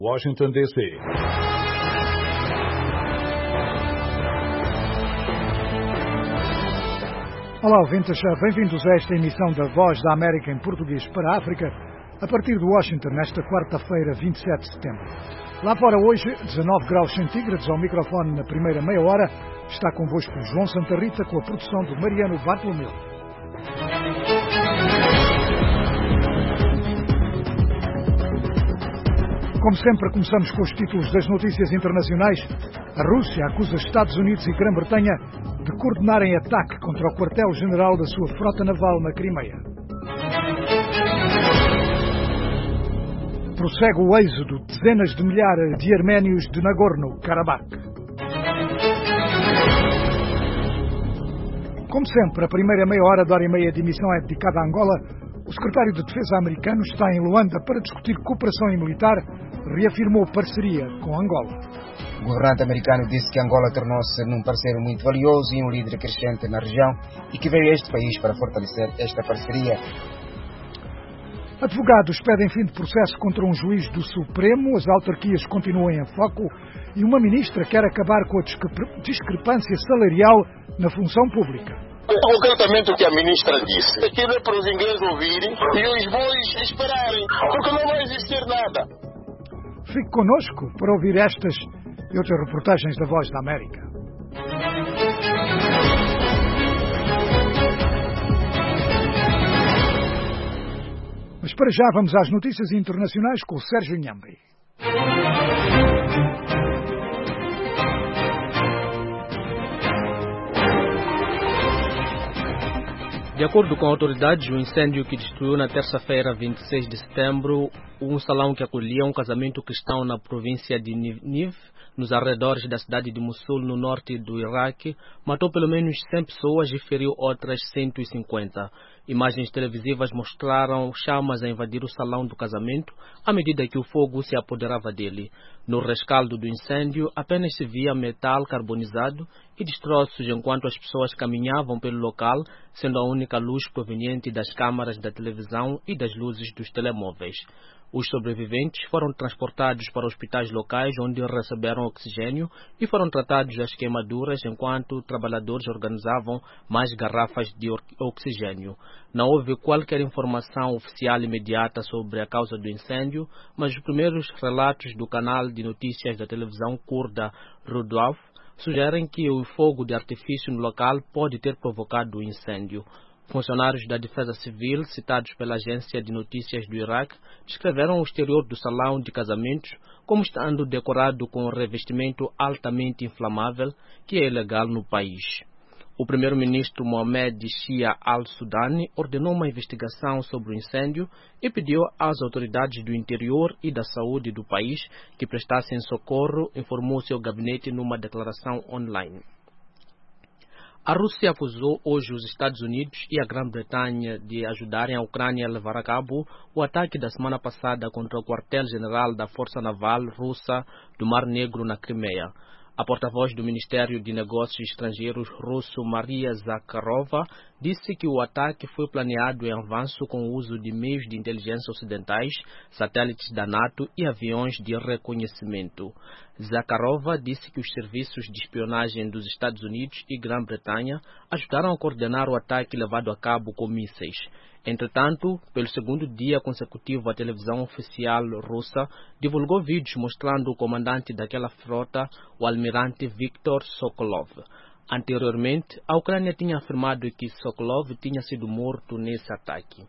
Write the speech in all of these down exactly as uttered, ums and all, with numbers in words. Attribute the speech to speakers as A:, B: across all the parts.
A: Washington, D C
B: Olá, ouvintes, bem-vindos a esta emissão da Voz da América em português para a África, a partir de Washington, nesta quarta-feira, vinte e sete de setembro. Lá fora hoje, dezanove graus centígrados. Ao microfone na primeira meia hora, está convosco João Santa Rita, com a produção de Mariano Bartolomeu. Como sempre, começamos com os títulos das notícias internacionais. A Rússia acusa Estados Unidos e Grã-Bretanha de coordenarem ataque contra o quartel-general da sua frota naval na Crimeia. Prossegue o êxodo de dezenas de milhares de arménios de Nagorno-Karabakh. Como sempre, a primeira meia hora da hora e meia de emissão é dedicada a Angola. O secretário de Defesa americano está em Luanda para discutir cooperação militar, reafirmou parceria com Angola.
C: O governante americano disse que Angola tornou-se num parceiro muito valioso e um líder crescente na região e que veio a este país para fortalecer esta parceria.
B: Advogados pedem fim de processo contra um juiz do Supremo, as autarquias continuam em foco e uma ministra quer acabar com a discrepância salarial na função pública.
D: Concretamente o que a ministra disse, aquilo é para os ingleses ouvirem e os bois esperarem, porque não vai existir nada.
B: Fique connosco para ouvir estas e outras reportagens da Voz da América. Mas para já vamos às notícias internacionais com o Sérgio Nhambi.
E: De acordo com autoridades, o incêndio que destruiu na terça-feira, vinte e seis de setembro, um salão que acolhia um casamento cristão na província de Niv, nos arredores da cidade de Mossul, no norte do Iraque, matou pelo menos cem pessoas e feriu outras cento e cinquenta. Imagens televisivas mostraram chamas a invadir o salão do casamento à medida que o fogo se apoderava dele. No rescaldo do incêndio, apenas se via metal carbonizado e destroços enquanto as pessoas caminhavam pelo local, sendo a única luz proveniente das câmaras da televisão e das luzes dos telemóveis. Os sobreviventes foram transportados para hospitais locais onde receberam oxigênio e foram tratados das queimaduras enquanto trabalhadores organizavam mais garrafas de oxigênio. Não houve qualquer informação oficial imediata sobre a causa do incêndio, mas os primeiros relatos do canal de notícias da televisão curda Rudolf sugerem que o fogo de artifício no local pode ter provocado o incêndio. Funcionários da Defesa Civil, citados pela agência de notícias do Iraque, descreveram o exterior do salão de casamentos como estando decorado com um revestimento altamente inflamável, que é ilegal no país. O primeiro-ministro Mohamed Shia al-Sudani ordenou uma investigação sobre o incêndio e pediu às autoridades do interior e da saúde do país que prestassem socorro, informou seu gabinete numa declaração online. A Rússia acusou hoje os Estados Unidos e a Grã-Bretanha de ajudarem a Ucrânia a levar a cabo o ataque da semana passada contra o quartel-general da Força Naval Russa do Mar Negro na Crimeia. A porta-voz do Ministério de Negócios Estrangeiros russo, Maria Zakharova, disse que o ataque foi planeado em avanço com o uso de meios de inteligência ocidentais, satélites da NATO e aviões de reconhecimento. Zakharova disse que os serviços de espionagem dos Estados Unidos e Grã-Bretanha ajudaram a coordenar o ataque levado a cabo com mísseis. Entretanto, pelo segundo dia consecutivo, a televisão oficial russa divulgou vídeos mostrando o comandante daquela frota, o almirante Viktor Sokolov. Anteriormente, a Ucrânia tinha afirmado que Sokolov tinha sido morto nesse ataque.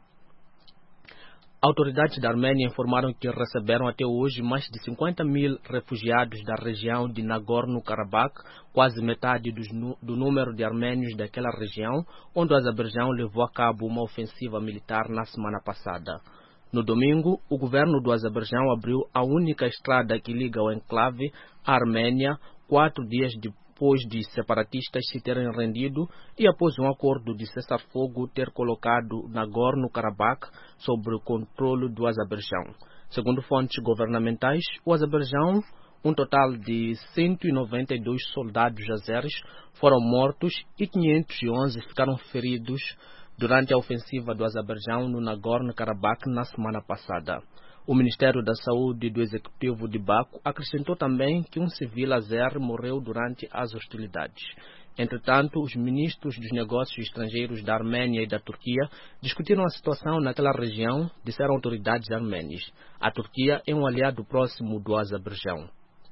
E: Autoridades da Arménia informaram que receberam até hoje mais de cinquenta mil refugiados da região de Nagorno-Karabakh, quase metade dos, do número de armênios daquela região, onde o Azerbaijão levou a cabo uma ofensiva militar na semana passada. No domingo, o governo do Azerbaijão abriu a única estrada que liga o enclave à Arménia, quatro dias depois depois de separatistas se terem rendido e após um acordo de cessar-fogo ter colocado Nagorno-Karabakh sob o controle do Azerbaijão. Segundo fontes governamentais, o Azerbaijão, um total de cento e noventa e dois soldados azeres foram mortos e quinhentos e onze ficaram feridos durante a ofensiva do Azerbaijão no Nagorno-Karabakh na semana passada. O Ministério da Saúde do Executivo de Baku acrescentou também que um civil azer morreu durante as hostilidades. Entretanto, os ministros dos negócios estrangeiros da Armênia e da Turquia discutiram a situação naquela região, disseram autoridades armênias. A Turquia é um aliado próximo do Azerbaijão.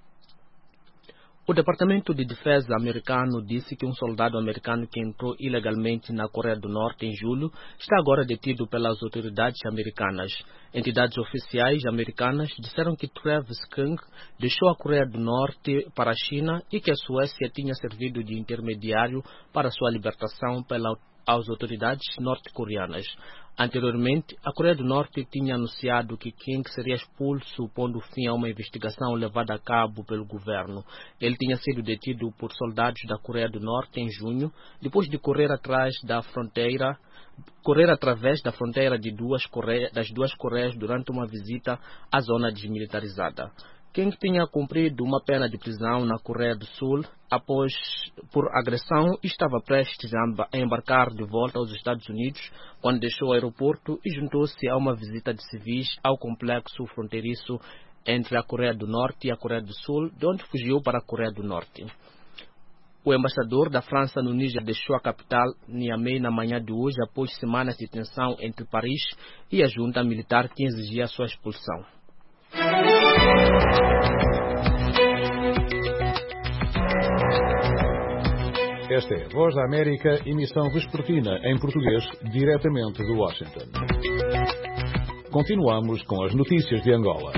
E: O Departamento de Defesa americano disse que um soldado americano que entrou ilegalmente na Coreia do Norte em julho está agora detido pelas autoridades americanas. Entidades oficiais americanas disseram que Travis Kung deixou a Coreia do Norte para a China e que a Suécia tinha servido de intermediário para sua libertação pelas autoridades norte-coreanas. Anteriormente, a Coreia do Norte tinha anunciado que King seria expulso, pondo fim a uma investigação levada a cabo pelo governo. Ele tinha sido detido por soldados da Coreia do Norte em junho, depois de correr atrás da fronteira, correr através da fronteira de duas Coreia, das duas Coreias durante uma visita à zona desmilitarizada. King tinha cumprido uma pena de prisão na Coreia do Sul após por agressão e estava prestes a embarcar de volta aos Estados Unidos quando deixou o aeroporto e juntou-se a uma visita de civis ao complexo fronteiriço entre a Coreia do Norte e a Coreia do Sul, de onde fugiu para a Coreia do Norte. O embaixador da França no Níger deixou a capital Niamey na manhã de hoje após semanas de tensão entre Paris e a junta militar que exigia a sua expulsão.
A: Esta é a Voz da América, emissão vespertina em português, diretamente de Washington. Continuamos com as notícias de Angola.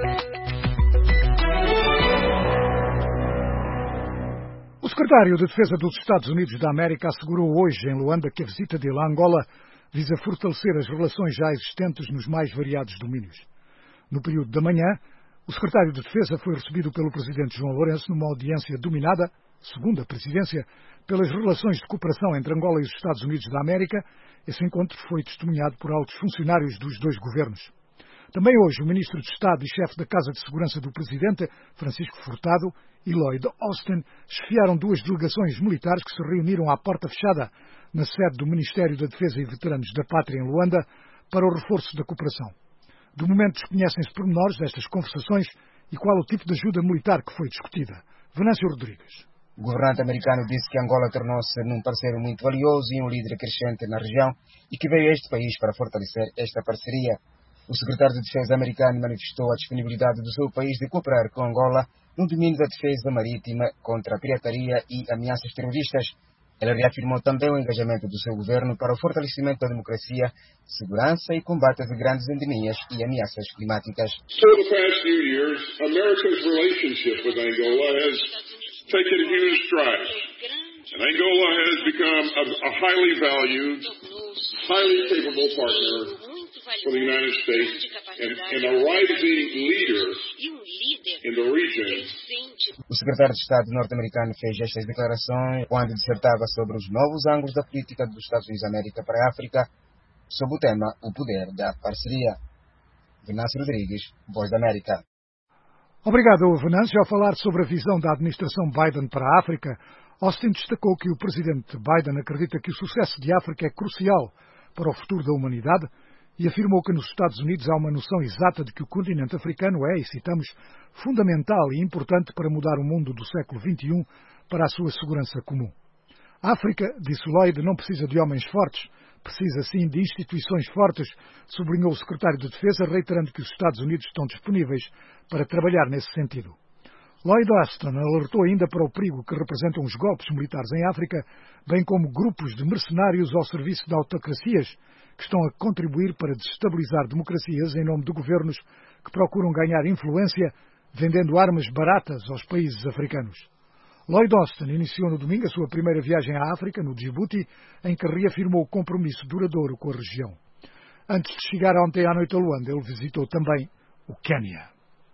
B: O secretário de Defesa dos Estados Unidos da América assegurou hoje em Luanda que a visita dele a Angola visa fortalecer as relações já existentes nos mais variados domínios. No período da manhã, o secretário de Defesa foi recebido pelo presidente João Lourenço numa audiência dominada, segundo a presidência, pelas relações de cooperação entre Angola e os Estados Unidos da América. Esse encontro foi testemunhado por altos funcionários dos dois governos. Também hoje, o ministro de Estado e chefe da Casa de Segurança do presidente, Francisco Furtado, e Lloyd Austin, chefiaram duas delegações militares que se reuniram à porta fechada na sede do Ministério da Defesa e Veteranos da Pátria em Luanda para o reforço da cooperação. Do momento desconhecem-se pormenores destas conversações e qual o tipo de ajuda militar que foi discutida. Venâncio Rodrigues.
C: O governante americano disse que Angola tornou-se num parceiro muito valioso e um líder crescente na região e que veio a este país para fortalecer esta parceria. O secretário de Defesa americano manifestou a disponibilidade do seu país de cooperar com Angola no domínio da defesa marítima contra a pirataria e ameaças terroristas. Ele reafirmou também o engajamento do seu governo para o fortalecimento da democracia, segurança e combate de grandes endemias e ameaças climáticas.
D: For the past few years, America's relationship with Angola has taken huge strides. And Angola has become a, a highly valued, highly capable partner for the United States and, and a rising leader in the region.
C: O secretário de Estado norte-americano fez estas declarações quando dissertava sobre os novos ângulos da política dos Estados Unidos da América para a África, sob o tema O Poder da Parceria. Venâncio Rodrigues, Voz da América.
B: Obrigado, Venâncio. Ao falar sobre a visão da administração Biden para a África, Austin destacou que o presidente Biden acredita que o sucesso de África é crucial para o futuro da humanidade e afirmou que nos Estados Unidos há uma noção exata de que o continente africano é, e citamos, fundamental e importante para mudar o mundo do século vinte e um para a sua segurança comum. A África, disse Lloyd, não precisa de homens fortes, precisa sim de instituições fortes, sublinhou o secretário de Defesa, reiterando que os Estados Unidos estão disponíveis para trabalhar nesse sentido. Lloyd Austin alertou ainda para o perigo que representam os golpes militares em África, bem como grupos de mercenários ao serviço de autocracias que estão a contribuir para desestabilizar democracias em nome de governos que procuram ganhar influência vendendo armas baratas aos países africanos. Lloyd Austin iniciou no domingo a sua primeira viagem à África, no Djibouti, em que reafirmou o compromisso duradouro com a região. Antes de chegar ontem à noite a Luanda, ele visitou também o Quênia.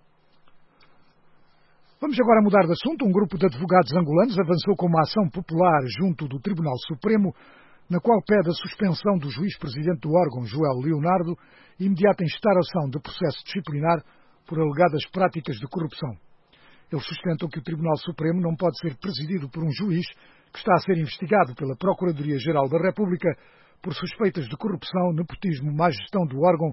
B: Vamos agora mudar de assunto. Um grupo de advogados angolanos avançou com uma ação popular junto do Tribunal Supremo, na qual pede a suspensão do juiz-presidente do órgão, Joel Leonardo, e imediata instauração de processo disciplinar por alegadas práticas de corrupção. Eles sustentam que o Tribunal Supremo não pode ser presidido por um juiz que está a ser investigado pela Procuradoria-Geral da República por suspeitas de corrupção, nepotismo, má gestão do órgão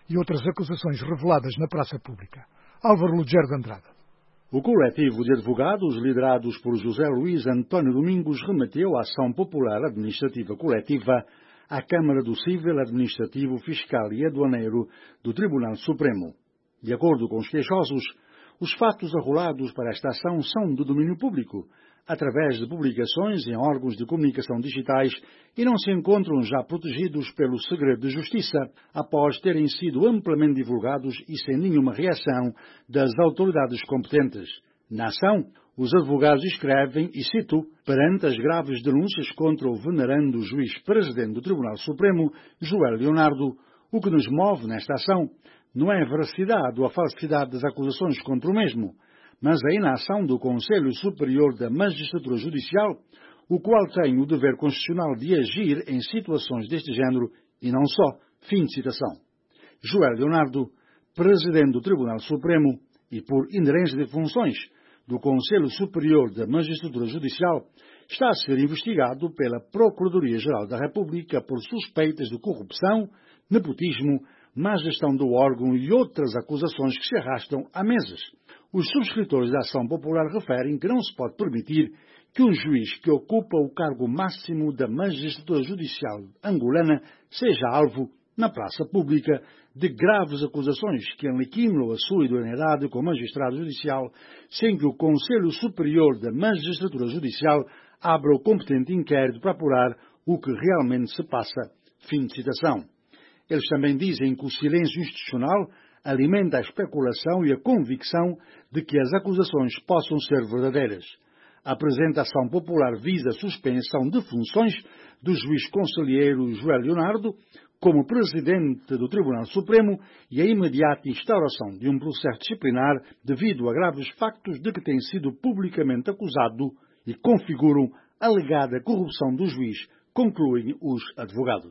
B: e outras acusações reveladas na praça pública. Álvaro Lugero de Andrade.
F: O coletivo de advogados, liderados por José Luís António Domingos, remeteu a ação popular administrativa coletiva à Câmara do Cível, Administrativo, Fiscal e Aduaneiro do Tribunal Supremo. De acordo com os queixosos, os fatos arrolados para esta ação são do domínio público, através de publicações em órgãos de comunicação digitais e não se encontram já protegidos pelo segredo de justiça, após terem sido amplamente divulgados e sem nenhuma reação das autoridades competentes. Na ação, os advogados escrevem, e cito, perante as graves denúncias contra o venerando juiz presidente do Tribunal Supremo, Joel Leonardo, o que nos move nesta ação não é a veracidade ou a falsidade das acusações contra o mesmo, mas a inação do Conselho Superior da Magistratura Judicial, o qual tem o dever constitucional de agir em situações deste género e não só. Fim de citação. Joel Leonardo, presidente do Tribunal Supremo e por inerência de funções do Conselho Superior da Magistratura Judicial, está a ser investigado pela Procuradoria-Geral da República por suspeitas de corrupção, nepotismo, má gestão do órgão e outras acusações que se arrastam há meses. Os subscritores da ação popular referem que não se pode permitir que um juiz que ocupa o cargo máximo da magistratura judicial angolana seja alvo, na praça pública, de graves acusações que aniquilam a sua idoneidade como magistrado judicial, sem que o Conselho Superior da Magistratura Judicial abra o competente inquérito para apurar o que realmente se passa. Fim de citação. Eles também dizem que o silêncio institucional alimenta a especulação e a convicção de que as acusações possam ser verdadeiras. A apresentação popular visa a suspensão de funções do juiz conselheiro Joel Leonardo como presidente do Tribunal Supremo e a imediata instauração de um processo disciplinar devido a graves factos de que tem sido publicamente acusado e configuram alegada corrupção do juiz, concluem os advogados.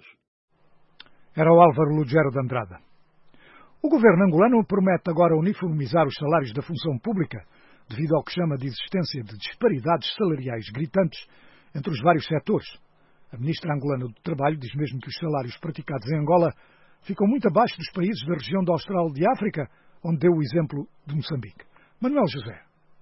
B: Era o Álvaro Lugero de Andrade. O governo angolano promete agora uniformizar os salários da função pública, devido ao que chama de existência de disparidades salariais gritantes entre os vários setores. A ministra angolana do Trabalho diz mesmo que os salários praticados em Angola ficam muito abaixo dos países da região da Austral de África, onde deu o exemplo de Moçambique. Manuel José.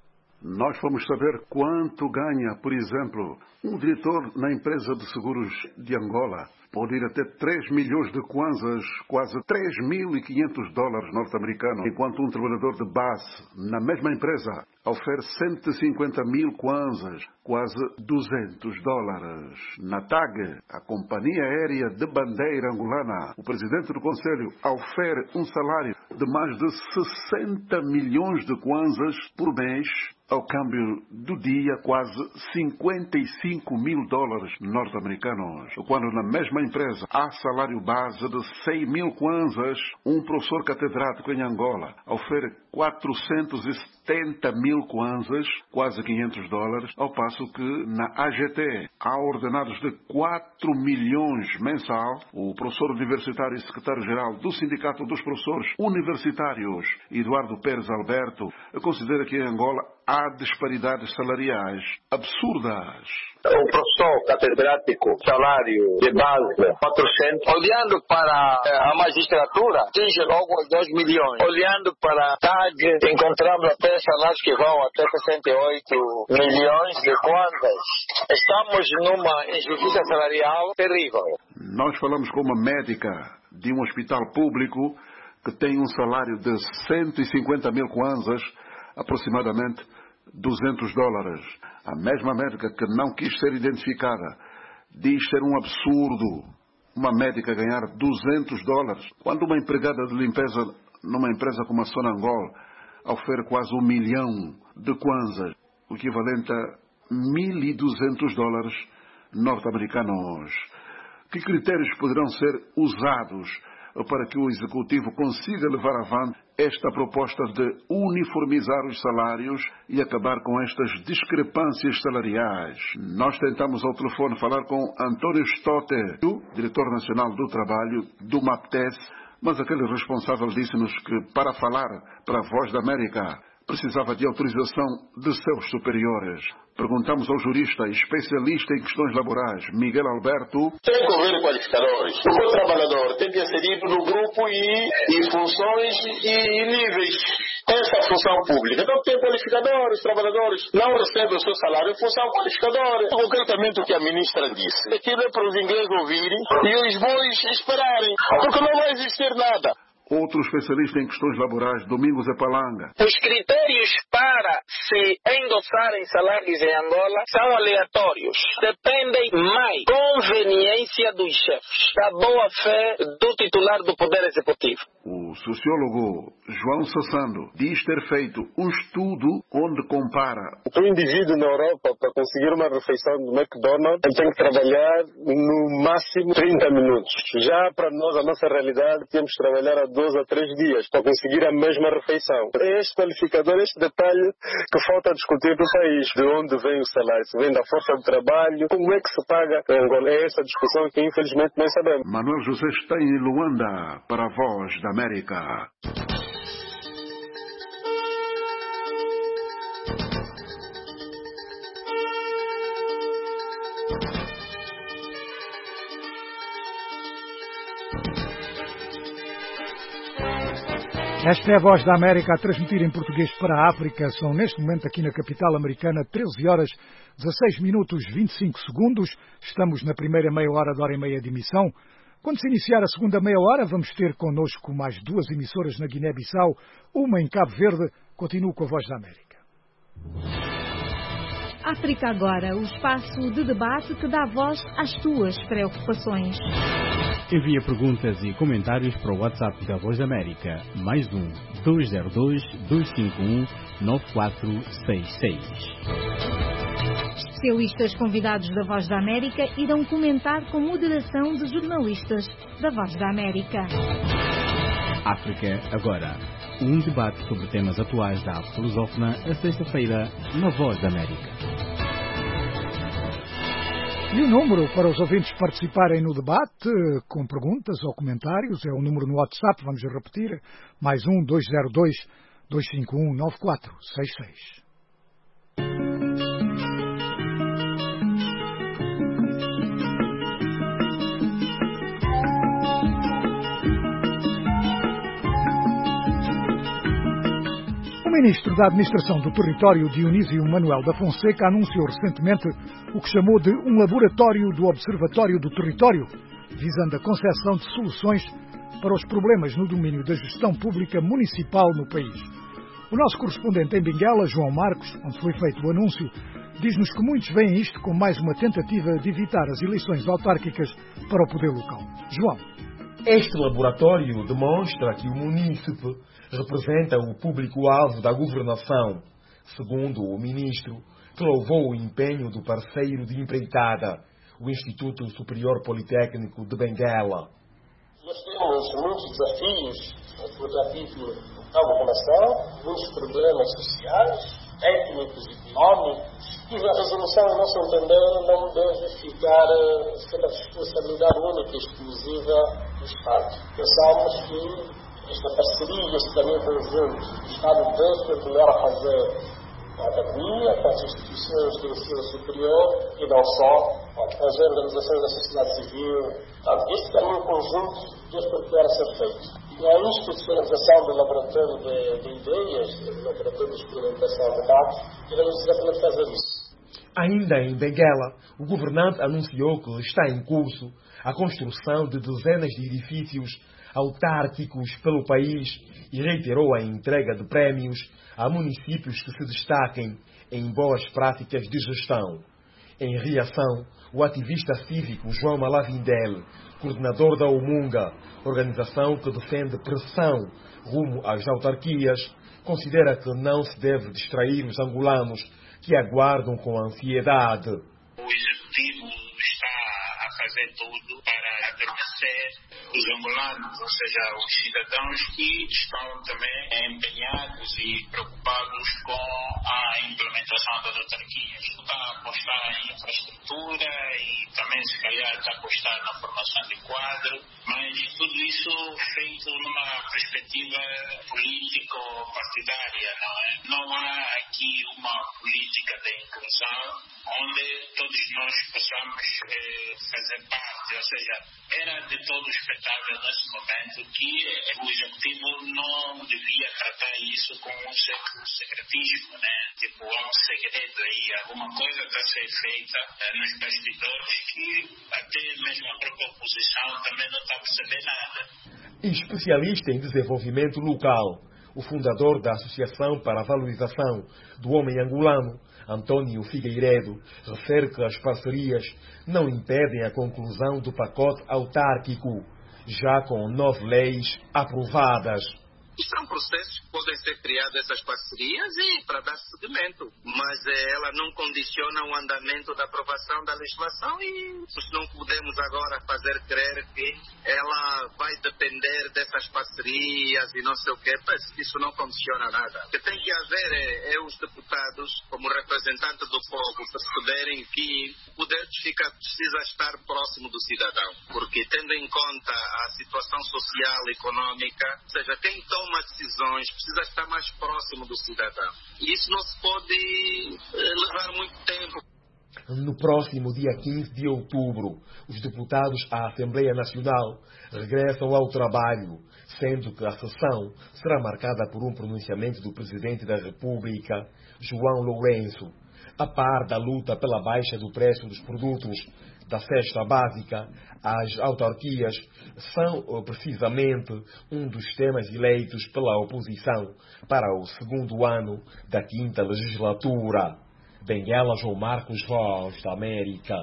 G: Nós vamos saber quanto ganha, por exemplo, um diretor na empresa de seguros de Angola. Pode ir até três milhões de kwanzas, quase três mil e quinhentos dólares norte-americanos, enquanto um trabalhador de base na mesma empresa oferece cento e cinquenta mil kwanzas, quase duzentos dólares. Na T A G, a Companhia Aérea de Bandeira Angolana, o presidente do Conselho ofere um salário de mais de sessenta milhões de kwanzas por mês, ao câmbio do dia quase cinquenta e cinco mil dólares norte-americanos. Quando na mesma empresa há salário base de cem mil kwanzas, um professor catedrático em Angola ofere quatrocentos e setenta mil kwanzas, quase quinhentos dólares, ao passo que na A G T há ordenados de quatro milhões mensal. O professor universitário e secretário-geral do Sindicato dos Professores Universitários, Eduardo Pérez Alberto, considera que em Angola há disparidades salariais absurdas.
H: O professor catedrático, salário de base quatrocentos. Olhando para a magistratura, atinge logo os dois milhões. Olhando para a T A G, encontramos até salários que vão até sessenta e oito milhões de kwanzas. Estamos numa injustiça salarial terrível.
G: Nós falamos com uma médica de um hospital público que tem um salário de cento e cinquenta mil kwanzas, aproximadamente duzentos dólares. A mesma médica que não quis ser identificada diz ser um absurdo uma médica ganhar duzentos dólares, quando uma empregada de limpeza numa empresa como a Sonangol ofere quase um milhão de kwanzas, o equivalente a mil e duzentos dólares norte-americanos. Que critérios poderão ser usados para que o Executivo consiga levar avante esta proposta de uniformizar os salários e acabar com estas discrepâncias salariais? Nós tentamos ao telefone falar com António Stotter, diretor nacional do trabalho do MAPTES, mas aquele responsável disse-nos que para falar para a Voz da América precisava de autorização de seus superiores. Perguntamos ao jurista especialista em questões laborais, Miguel Alberto.
H: Tem que haver qualificadores. O trabalhador tem que ser inserido no grupo e, e funções e, e níveis. Essa é a função pública. Então tem qualificadores, trabalhadores não recebem o seu salário em função qualificadora. Concretamente o que a ministra disse. Aquilo é para os ingleses ouvirem e os bois esperarem. Porque não vai existir nada.
G: Outro especialista em questões laborais, Domingos Epalanga.
I: Os critérios para se endossarem salários em Angola são aleatórios. Dependem mais da conveniência dos chefes, da boa-fé do titular do Poder Executivo.
G: O sociólogo João Sassando diz ter feito um estudo onde compara.
J: Um indivíduo na Europa, para conseguir uma refeição do McDonald's, ele tem que trabalhar no máximo trinta minutos. Já para nós, a nossa realidade, temos que trabalhar a dois a três dias para conseguir a mesma refeição. É este qualificador, este detalhe que falta discutir no país. De onde vem o salário? Se vem da força do trabalho? Como é que se paga em Angola? É essa discussão que infelizmente não sabemos.
G: Manuel José está em Luanda para a Voz da América.
B: Esta é a Voz da América a transmitir em português para a África. São neste momento aqui na capital americana treze horas, dezasseis minutos, vinte e cinco segundos. Estamos na primeira meia hora, de hora e meia de emissão. Quando se iniciar a segunda meia hora, vamos ter connosco mais duas emissoras na Guiné-Bissau, uma em Cabo Verde. Continuo com a Voz da América.
K: África Agora, o espaço de debate que dá voz às tuas preocupações.
L: Envia perguntas e comentários para o WhatsApp da Voz da América, mais um dois zero dois, dois cinco um, nove quatro seis seis.
K: Especialistas convidados da Voz da América irão comentar com moderação de jornalistas da Voz da América.
L: África Agora, um debate sobre temas atuais da África lusófona, a sexta-feira, na Voz da América.
B: E o número para os ouvintes participarem no debate, com perguntas ou comentários, é o número no WhatsApp, vamos repetir, mais um dois zero dois, dois cinco um, nove quatro seis seis. O ministro da Administração do Território, Dionísio Manuel da Fonseca, anunciou recentemente o que chamou de um laboratório do Observatório do Território, visando a concepção de soluções para os problemas no domínio da gestão pública municipal no país. O nosso correspondente em Benguela, João Marcos, onde foi feito o anúncio, diz-nos que muitos veem isto como mais uma tentativa de evitar as eleições autárquicas para o poder local. João.
M: Este laboratório demonstra que o munícipe representa o público-alvo da governação, segundo o ministro, que louvou o empenho do parceiro de empreitada, o Instituto Superior Politécnico de Benguela.
J: Nós temos muitos desafios, o desafio da população, muitos problemas sociais, étnicos e económicos, e a resolução, a nosso entender, não deve ficar sob a responsabilidade única e exclusiva do Estado. Pensamos que esta parceria, este caminho conjunto, o Estado deve continuar a fazer a academia, com as instituições do ensino superior e não só, as organizações da sociedade civil. Portanto, este caminho conjunto deve continuar a ser feito. E a institucionalização do laboratório de, de ideias, do laboratório de experimentação de dados, iremos exatamente fazer isso.
M: Ainda em Benguela, o governante anunciou que está em curso a construção de dezenas de edifícios autárquicos pelo país e reiterou a entrega de prémios a municípios que se destaquem em boas práticas de gestão. Em reação, o ativista cívico João Malavindel, coordenador da Umunga, organização que defende pressão rumo às autarquias, considera que não se deve distrair os angolanos que aguardam com ansiedade.
N: O executivo está a fazer tudo para adormecer os angolanos, ou seja, os cidadãos que estão também empenhados e preocupados com a implementação das autarquias. Está a apostar em infraestrutura e também, se calhar, está a apostar na formação de quadro, mas tudo isso feito numa perspectiva político-partidária. partidária, não é? Não há aqui uma política de inclusão onde todos nós possamos eh, fazer parte, ou seja, era de todo expectável nesse momento que o Executivo não devia tratar isso com um secretismo, né? Tipo, há um segredo aí, alguma coisa está a ser feita eh, nos bastidores que até mesmo a própria oposição também não está a perceber nada.
M: Especialista em desenvolvimento local, o fundador da Associação para a Valorização do Homem Angolano, Antônio Figueiredo, refere que as parcerias não impedem a conclusão do pacote autárquico, já com nove leis aprovadas.
O: São processos que podem ser criados essas parcerias e para dar seguimento, mas eh, ela não condiciona o andamento da aprovação da legislação e nós não podemos agora fazer crer que ela vai depender dessas parcerias e não sei o quê, mas isso não condiciona nada. O que tem que haver é, é os deputados, como representantes do povo, perceberem que o poder fica, precisa estar próximo do cidadão, porque tendo em conta a situação social e econômica, ou seja, quem toma decisões precisa estar mais próximo do cidadão. E isso não se pode eh, levar muito tempo.
M: No próximo dia quinze de outubro, os deputados à Assembleia Nacional regressam ao trabalho, sendo que a sessão será marcada por um pronunciamento do Presidente da República, João Lourenço, a par da luta pela baixa do preço dos produtos da cesta básica. As autarquias são precisamente um dos temas eleitos pela oposição para o segundo ano da quinta legislatura. Benguela, João Marcos, Voz da América.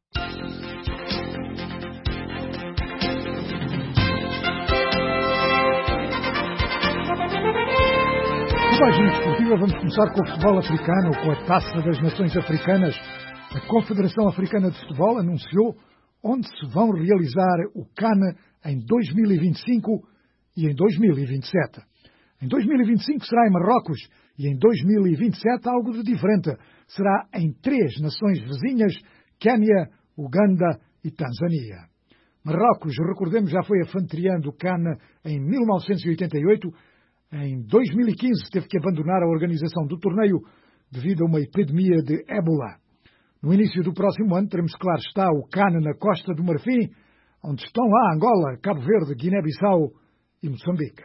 B: Na página esportiva vamos começar com o futebol africano, com a Taça das Nações Africanas. A Confederação Africana de Futebol anunciou onde se vão realizar o CAN em dois mil e vinte e cinco e em dois mil e vinte e sete. Em dois mil e vinte e cinco será em Marrocos e em dois mil e vinte e sete algo de diferente. Será em três nações vizinhas, Quênia, Uganda e Tanzânia. Marrocos, recordemos, já foi anfitriã do CAN em mil novecentos e oitenta e oito. Em dois mil e quinze teve que abandonar a organização do torneio devido a uma epidemia de ébola. No início do próximo ano teremos, claro está, o CAN na Costa do Marfim, onde estão lá Angola, Cabo Verde, Guiné-Bissau e Moçambique.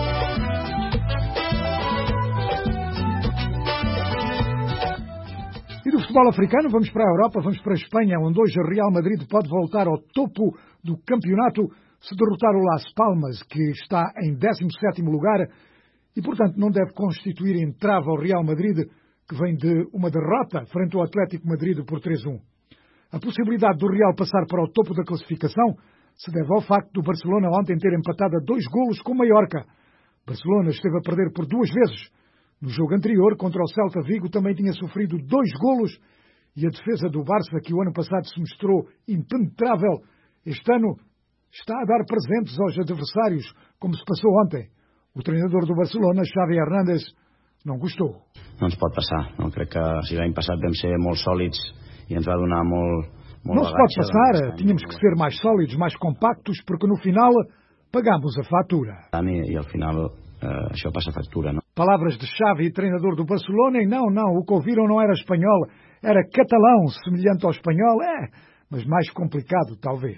B: E do futebol africano vamos para a Europa, vamos para a Espanha, onde hoje o Real Madrid pode voltar ao topo do campeonato se derrotar o Las Palmas, que está em décimo sétimo lugar e, portanto, não deve constituir entrave ao Real Madrid, que vem de uma derrota frente ao Atlético Madrid por três a um. A possibilidade do Real passar para o topo da classificação se deve ao facto do Barcelona ontem ter empatado a dois golos com o Mallorca. Barcelona esteve a perder por duas vezes. No jogo anterior, contra o Celta Vigo, também tinha sofrido dois golos e a defesa do Barça, que o ano passado se mostrou impenetrável, este ano está a dar presentes aos adversários, como se passou ontem. O treinador do Barcelona, Xavi Hernández, não gostou.
P: No ens pot passar. No? Crec que si l'any passat vam ser molt sòlids i ens va donar molt, molt
B: Não se pode passar. Tínhamos que ser mais sólidos, mais compactos, porque no final pagamos a fatura.
P: E, e al final uh, això passa factura, não?
B: Palavras de Xavi, treinador do Barcelona, e não, não, o que ouviram não era espanhol, era catalão, semelhante ao espanhol, é, mas mais complicado, talvez.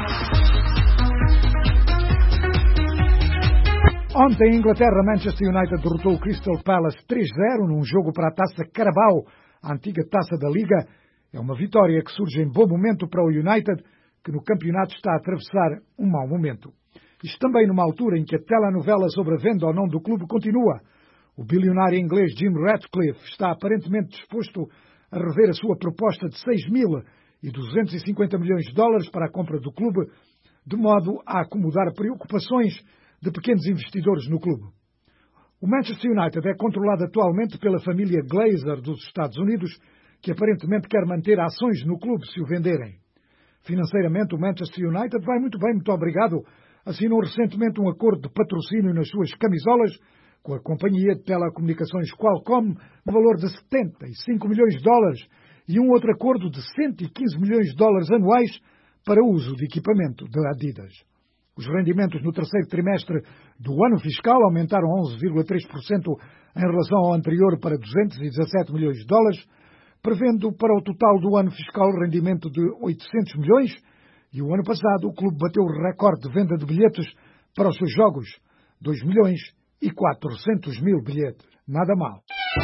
B: Ontem, em Inglaterra, Manchester United derrotou o Crystal Palace três a zero num jogo para a Taça Carabao, a antiga Taça da Liga. É uma vitória que surge em bom momento para o United, que no campeonato está a atravessar um mau momento. Isto também numa altura em que a telenovela sobre a venda ou não do clube continua. O bilionário inglês Jim Ratcliffe está aparentemente disposto a rever a sua proposta de seis mil e duzentos e cinquenta milhões de dólares para a compra do clube, de modo a acomodar preocupações de pequenos investidores no clube. O Manchester United é controlado atualmente pela família Glazer dos Estados Unidos, que aparentemente quer manter ações no clube se o venderem. Financeiramente, o Manchester United vai muito bem, muito obrigado. Assinou recentemente um acordo de patrocínio nas suas camisolas com a companhia de telecomunicações Qualcomm, no valor de setenta e cinco milhões de dólares, e um outro acordo de cento e quinze milhões de dólares anuais para uso de equipamento da Adidas. Os rendimentos no terceiro trimestre do ano fiscal aumentaram onze vírgula três por cento em relação ao anterior para duzentos e dezassete milhões de dólares, prevendo para o total do ano fiscal rendimento de oitocentos milhões, e o ano passado o clube bateu o recorde de venda de bilhetes para os seus jogos, dois milhões e quatrocentos mil bilhetes. Nada mal.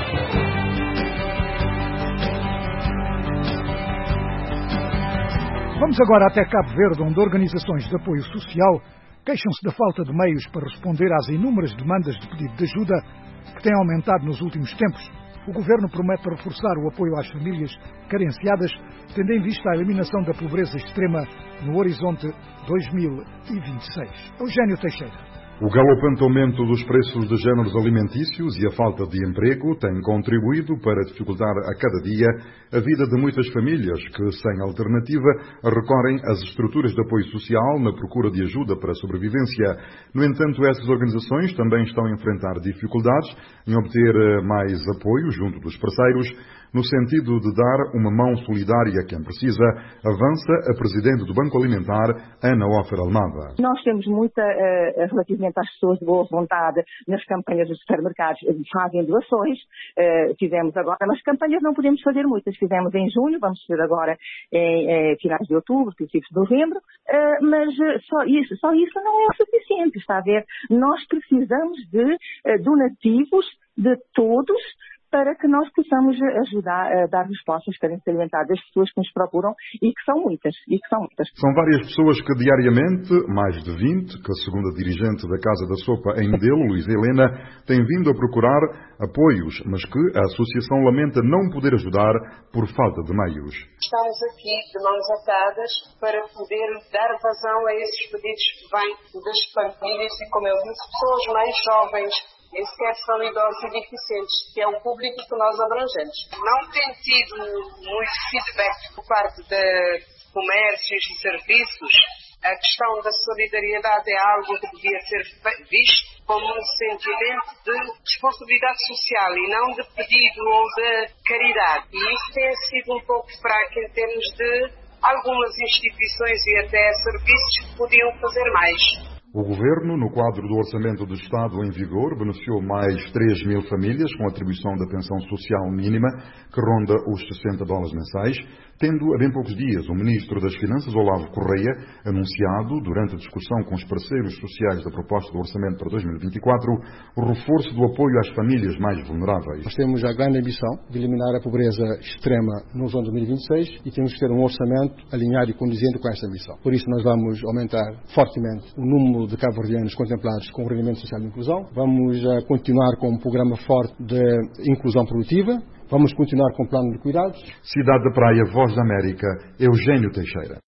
B: Vamos agora até Cabo Verde, onde organizações de apoio social queixam-se da falta de meios para responder às inúmeras demandas de pedido de ajuda que têm aumentado nos últimos tempos. O governo promete reforçar o apoio às famílias carenciadas, tendo em vista a eliminação da pobreza extrema no horizonte dois mil e vinte e seis. Eugênio Teixeira.
Q: O galopante aumento dos preços de géneros alimentícios e a falta de emprego têm contribuído para dificultar a cada dia a vida de muitas famílias que, sem alternativa, recorrem às estruturas de apoio social na procura de ajuda para a sobrevivência. No entanto, essas organizações também estão a enfrentar dificuldades em obter mais apoio junto dos parceiros, no sentido de dar uma mão solidária a quem precisa, avança a Presidente do Banco Alimentar, Ana Ofer Almada.
R: Nós temos muita, uh, relativamente às pessoas de boa vontade, nas campanhas dos supermercados, fazem doações, uh, fizemos agora, mas campanhas não podemos fazer muitas, fizemos em junho, vamos fazer agora em, em finais de outubro, princípios de novembro, uh, mas uh, só, isso, só isso não é o suficiente, está a ver? Nós precisamos de uh, donativos de todos, para que nós possamos ajudar a dar respostas para se alimentar das pessoas que nos procuram e que são muitas, e que são muitas.
Q: São várias pessoas que diariamente, mais de vinte, que segundo a dirigente da Casa da Sopa em Medelo, Luísa Helena, têm vindo a procurar apoios, mas que a Associação lamenta não poder ajudar por falta de meios.
S: Estamos aqui de mãos atadas para poder dar vazão a esses pedidos que vêm das famílias e, como eu disse, pessoas mais jovens, nem sequer são idosos e deficientes, que é o público que nós abrangemos. Não tem tido muito feedback por parte de comércios e serviços. A questão da solidariedade é algo que devia ser visto como um sentimento de responsabilidade social e não de pedido ou de caridade. E isso tem sido um pouco fraco em termos de algumas instituições e até serviços que podiam fazer mais.
Q: O Governo, no quadro do Orçamento do Estado em vigor, beneficiou mais três mil famílias com a atribuição da pensão social mínima, que ronda os sessenta dólares mensais, tendo há bem poucos dias o Ministro das Finanças, Olavo Correia, anunciado, durante a discussão com os parceiros sociais da proposta do Orçamento para dois mil e vinte e quatro, o reforço do apoio às famílias mais vulneráveis.
T: Nós temos a grande ambição de eliminar a pobreza extrema no ano dois mil e vinte e seis e temos que ter um orçamento alinhado e condizente com esta ambição. Por isso nós vamos aumentar fortemente o número de cabo-verdianos contemplados com o rendimento social de inclusão. Vamos uh, continuar com um programa forte de inclusão produtiva. Vamos continuar com o plano de cuidados.
Q: Cidade da Praia, Voz da América, Eugênio Teixeira.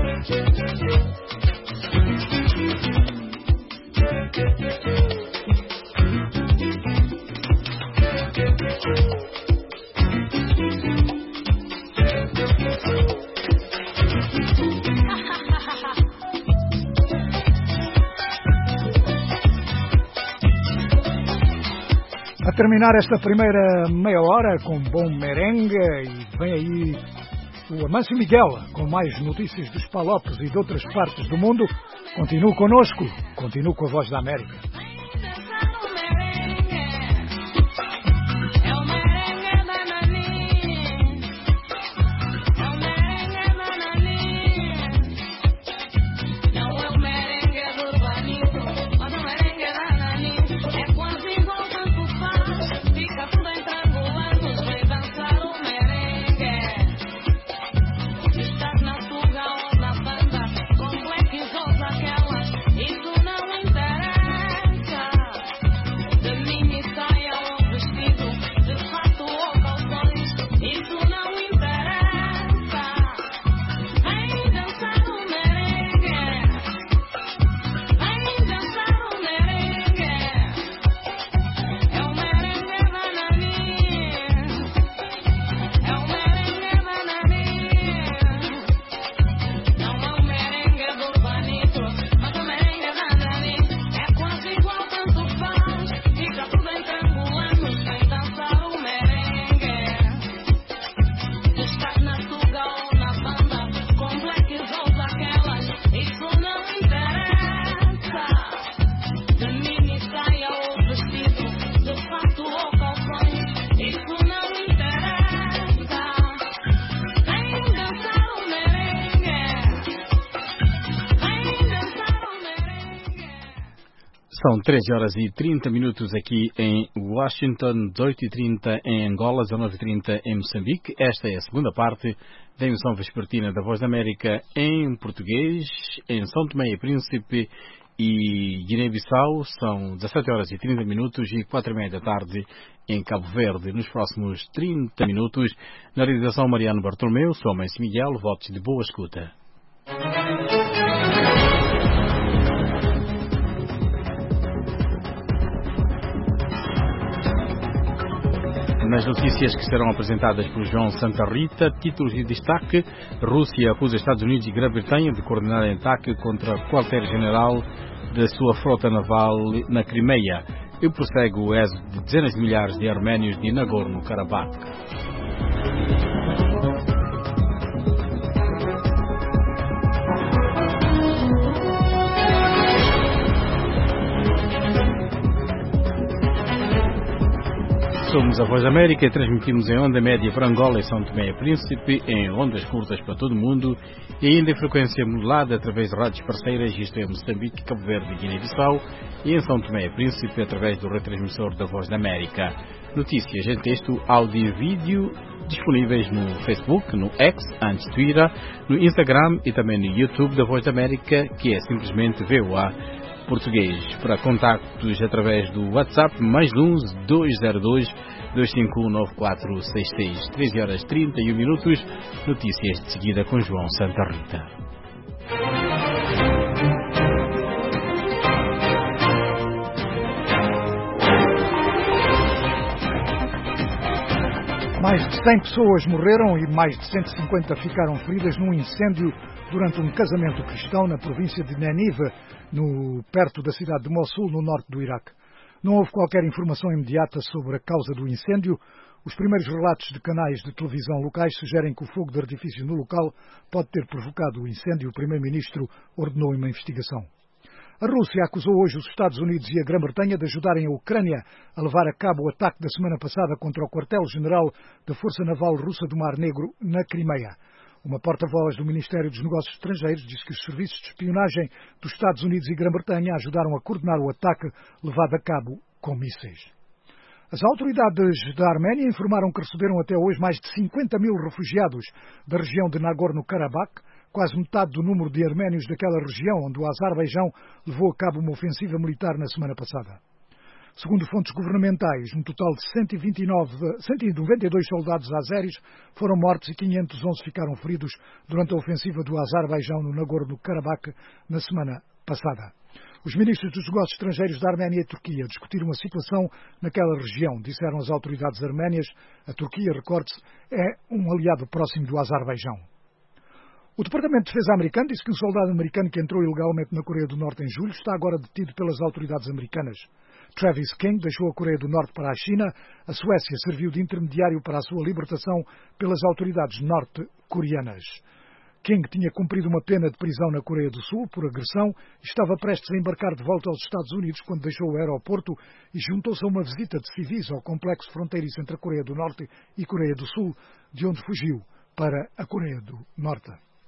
B: A terminar esta primeira meia hora com bom merengue, e vem aí o Amâncio Miguel com mais notícias dos Palopes e de outras partes do mundo. Continue connosco, continue com a Voz da América.
U: Isso não interessa.
L: São treze horas e trinta minutos aqui em Washington, dezoito e trinta em Angola, dezanove e trinta em Moçambique. Esta é a segunda parte da emissão vespertina da Voz da América em português, em São Tomé e Príncipe e Guiné-Bissau. São dezassete horas e trinta minutos e quatro e meia da tarde em Cabo Verde. Nos próximos trinta minutos, na realização Mariano Bartolomeu, sou Mãe Miguel, votos de boa escuta. Nas notícias que serão apresentadas por João Santa Rita, títulos de destaque: Rússia acusa Estados Unidos e Grã-Bretanha de coordenarem ataque contra quartel-general da sua frota naval na Crimeia, e prossegue o êxodo de dezenas de milhares de arménios de Nagorno-Karabakh. Somos a Voz da América e transmitimos em onda média para Angola e São Tomé e Príncipe, em ondas curtas para todo o mundo e ainda em frequência modulada através de rádios parceiras, isto é Moçambique, Cabo Verde e Guiné-Bissau, e em São Tomé e Príncipe através do retransmissor da Voz da América. Notícias em texto, áudio e vídeo disponíveis no Facebook, no X, antes Twitter, no Instagram e também no YouTube da Voz da América, que é simplesmente V O A Português. Para contactos através do WhatsApp, mais um dois zero dois, dois cinco um, nove quatro seis seis. treze horas e trinta e um minutos. Notícias de seguida com João Santa Rita.
B: Mais de cem pessoas morreram e mais de cento e cinquenta ficaram feridas num incêndio durante um casamento cristão na província de Ninive, no, perto da cidade de Mossul, no norte do Iraque. Não houve qualquer informação imediata sobre a causa do incêndio. Os primeiros relatos de canais de televisão locais sugerem que o fogo de artifício no local pode ter provocado o incêndio. O primeiro-ministro ordenou uma investigação. A Rússia acusou hoje os Estados Unidos e a Grã-Bretanha de ajudarem a Ucrânia a levar a cabo o ataque da semana passada contra o quartel-general da Força Naval Russa do Mar Negro, na Crimeia. Uma porta-voz do Ministério dos Negócios Estrangeiros diz que os serviços de espionagem dos Estados Unidos e Grã-Bretanha ajudaram a coordenar o ataque levado a cabo com mísseis. As autoridades da Arménia informaram que receberam até hoje mais de cinquenta mil refugiados da região de Nagorno-Karabakh, quase metade do número de arménios daquela região, onde o Azerbaijão levou a cabo uma ofensiva militar na semana passada. Segundo fontes governamentais, um total de cento e vinte e nove, cento e noventa e dois soldados azeris foram mortos e quinhentos e onze ficaram feridos durante a ofensiva do Azerbaijão no Nagorno-Karabakh na semana passada. Os ministros dos negócios estrangeiros da Arménia e Turquia discutiram a situação naquela região, disseram as autoridades arménias. A Turquia, recorde-se, é um aliado próximo do Azerbaijão. O Departamento de Defesa americano disse que um soldado americano que entrou ilegalmente na Coreia do Norte em julho está agora detido pelas autoridades americanas. Travis King deixou a Coreia do Norte para a China. A Suécia serviu de intermediário para a sua libertação pelas autoridades norte-coreanas. King tinha cumprido uma pena de prisão na Coreia do Sul por agressão e estava prestes a embarcar de volta aos Estados Unidos quando deixou o aeroporto e juntou-se a uma visita de civis ao complexo fronteiriço entre a Coreia do Norte e Coreia do Sul, de onde fugiu para a Coreia do Norte.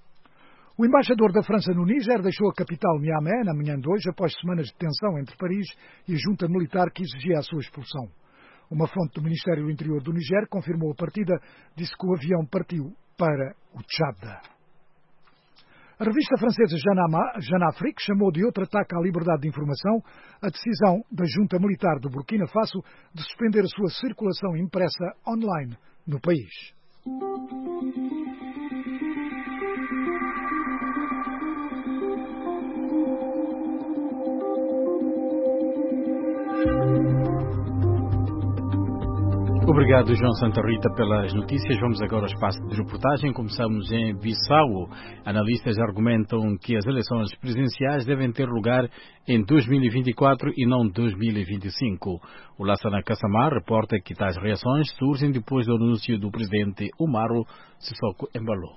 B: O embaixador da França no Níger deixou a capital Niamey na manhã de hoje após semanas de tensão entre Paris e a junta militar que exigia a sua expulsão. Uma fonte do Ministério do Interior do Níger confirmou a partida, disse que o avião partiu para o Tchad. A revista francesa Jeune Afrique chamou de outro ataque à liberdade de informação a decisão da junta militar do Burkina Faso de suspender a sua circulação impressa online no país.
L: Obrigado, João Santa Rita, pelas notícias. Vamos agora ao espaço de reportagem. Começamos em Bissau. Analistas argumentam que as eleições presidenciais devem ter lugar em dois mil e vinte e quatro e não dois mil e vinte e cinco. O Lassana Kassamar reporta que tais reações surgem depois do anúncio do presidente Umaru Sissoko Embalo.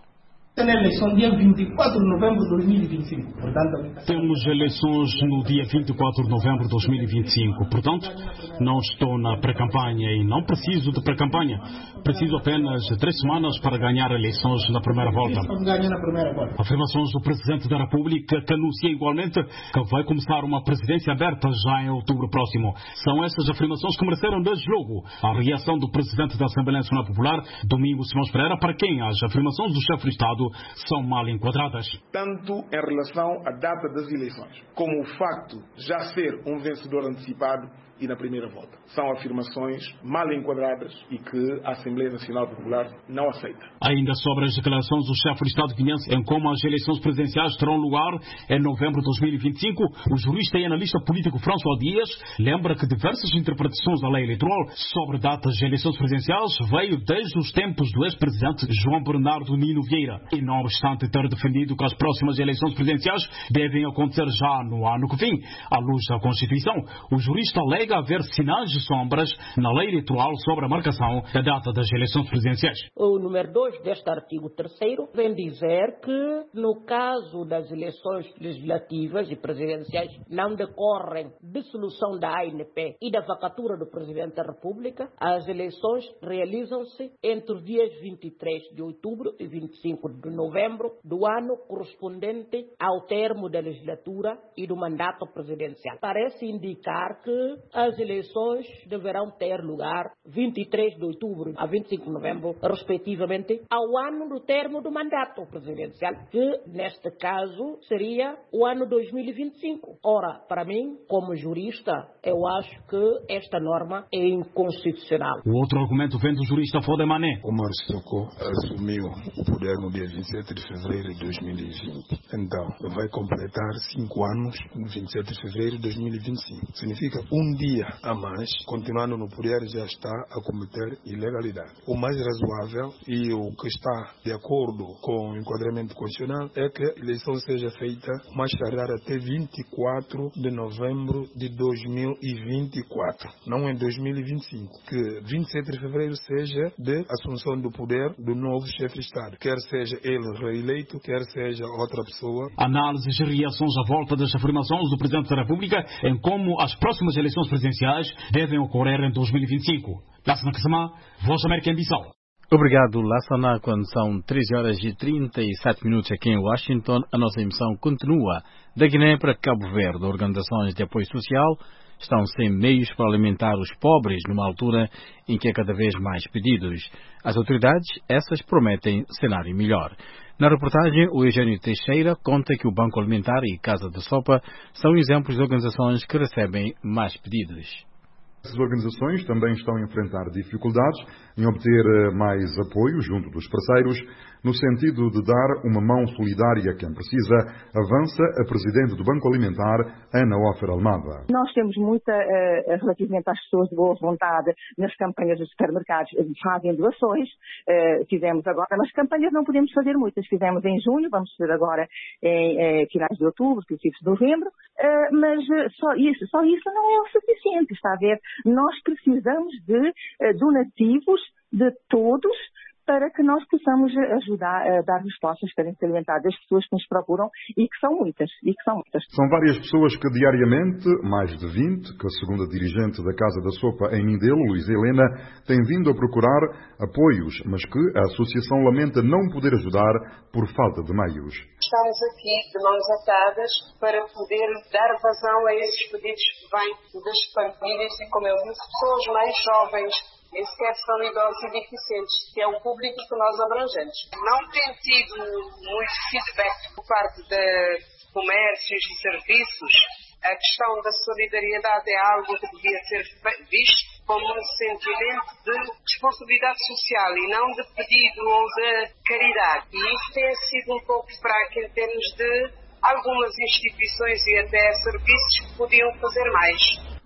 U: tem eleição dia vinte e quatro de novembro de dois mil e vinte e cinco. Portanto,
V: temos eleições no dia vinte e quatro de novembro de dois mil e vinte e cinco. Portanto, não estou na pré-campanha e não preciso de pré-campanha. Preciso apenas de três semanas para ganhar eleições na primeira volta.
U: Ganhar na primeira volta.
V: Afirmações do Presidente da República, que anuncia igualmente que vai começar uma presidência aberta já em outubro próximo. São essas afirmações que mereceram desde logo a reação do Presidente da Assembleia Nacional Popular, Domingos Simões Pereira, para quem as afirmações do chefe do Estado são mal enquadradas.
W: Tanto em relação à data das eleições, como o facto de já ser um vencedor antecipado e na primeira volta. São afirmações mal enquadradas e que a Assembleia Nacional Popular não aceita.
V: Ainda sobre as declarações do chefe do Estado guinense em como as eleições presidenciais terão lugar em novembro de dois mil e vinte e cinco, o jurista e analista político François Dias lembra que diversas interpretações da lei eleitoral sobre datas de eleições presidenciais veio desde os tempos do ex-presidente João Bernardo Nino Vieira. E não obstante ter defendido que as próximas eleições presidenciais devem acontecer já no ano que vem, à luz da Constituição, o jurista alega haver sinais de sombras na lei eleitoral sobre a marcação da data das eleições presidenciais.
X: O número dois deste artigo terceiro vem dizer que, no caso das eleições legislativas e presidenciais, não decorrem dissolução da A N P e da vacatura do Presidente da República, as eleições realizam-se entre os dias vinte e três de outubro e vinte e cinco de novembro do ano correspondente ao termo da legislatura e do mandato presidencial. Parece indicar que as eleições deverão ter lugar vinte e três de outubro a vinte e cinco de novembro, respectivamente, ao ano do termo do mandato presidencial, que, neste caso, seria o ano dois mil e vinte e cinco. Ora, para mim, como jurista, eu acho que esta norma é inconstitucional.
V: O outro argumento vem do jurista Fode Mané.
Y: Omar Sissoko assumiu o poder no dia vinte e sete de fevereiro de dois mil e vinte. Então, vai completar cinco anos no vinte e sete de fevereiro de dois mil e vinte e cinco. Significa um dia a mais, continuando no poder, já está a cometer ilegalidade. O mais razoável e o que está de acordo com o enquadramento constitucional é que a eleição seja feita mais tardar até vinte e quatro de novembro de dois mil e vinte e quatro, não em dois mil e vinte e cinco, que vinte e sete de fevereiro seja de assunção do poder do novo chefe de Estado, quer seja ele reeleito, quer seja outra pessoa.
V: Análises e reações à volta das afirmações do Presidente da República em como as próximas eleições presidenciais devem ocorrer em dois mil e vinte e cinco. Lassana Kasama, Voz da América em Bissau.
L: Obrigado, Lassana. Quando são treze horas e trinta e sete minutos aqui em Washington, a nossa emissão continua. Da Guiné para Cabo Verde, organizações de apoio social estão sem meios para alimentar os pobres numa altura em que há cada vez mais pedidos. As autoridades, essas, prometem cenário melhor. Na reportagem, o Eugênio Teixeira conta que o Banco Alimentar e Casa de Sopa são exemplos de organizações que recebem mais pedidos.
Q: Essas organizações também estão a enfrentar dificuldades em obter mais apoio junto dos parceiros, no sentido de dar uma mão solidária a quem precisa, avança a Presidente do Banco Alimentar, Ana Ofer Almada.
R: Nós temos muita, uh, relativamente às pessoas de boa vontade, nas campanhas dos supermercados, fazem doações, uh, fizemos agora, nas campanhas não podemos fazer muitas, fizemos em junho, vamos fazer agora em uh, finais de outubro, princípios de novembro, uh, mas uh, só, isso, só isso não é o suficiente, está a ver? Nós precisamos de uh, donativos de todos para que nós possamos ajudar a dar respostas para se alimentar das pessoas que nos procuram e que são muitas, e que são muitas.
Q: São várias pessoas que diariamente, mais de vinte, que a segunda dirigente da Casa da Sopa em Mindelo, Luísa Helena, tem vindo a procurar apoios, mas que a associação lamenta não poder ajudar por falta de meios.
S: Estamos aqui de mãos atadas para poder dar vazão a esses pedidos que vêm das famílias e, como eu disse, pessoas mais jovens, nem sequer são idosos e deficientes, que é o público que nós abrangemos. Não tem tido muito feedback por parte de comércios e serviços. A questão da solidariedade é algo que devia ser visto como um sentimento de responsabilidade social e não de pedido ou de caridade. E isso tem sido um pouco fraco em termos de algumas instituições e até serviços que podiam fazer mais.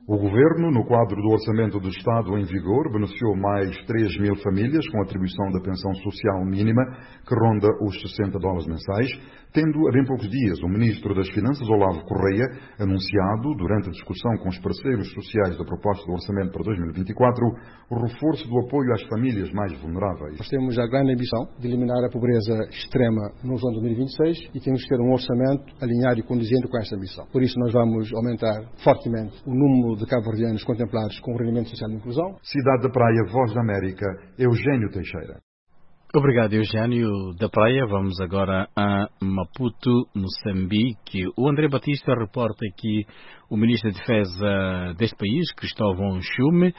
Q: O Governo, no quadro do Orçamento do Estado em vigor, beneficiou mais três mil famílias com a atribuição da pensão social mínima, que ronda os sessenta dólares mensais, tendo, há bem poucos dias, o Ministro das Finanças, Olavo Correia, anunciado, durante a discussão com os parceiros sociais da proposta do Orçamento para dois mil e vinte e quatro, o reforço do apoio às famílias mais vulneráveis.
T: Nós temos a grande ambição de eliminar a pobreza extrema no ano dois mil e vinte e seis e temos que ter um orçamento alinhado e condizente com esta ambição. Por isso, nós vamos aumentar fortemente o número de cabo-verdianos contemplados com o rendimento social de inclusão.
Q: Cidade da Praia, Voz da América, Eugênio Teixeira.
L: Obrigado, Eugênio da Praia. Vamos agora a Maputo, Moçambique. O André Batista reporta que o Ministro da Defesa deste país, Cristóvão Chume,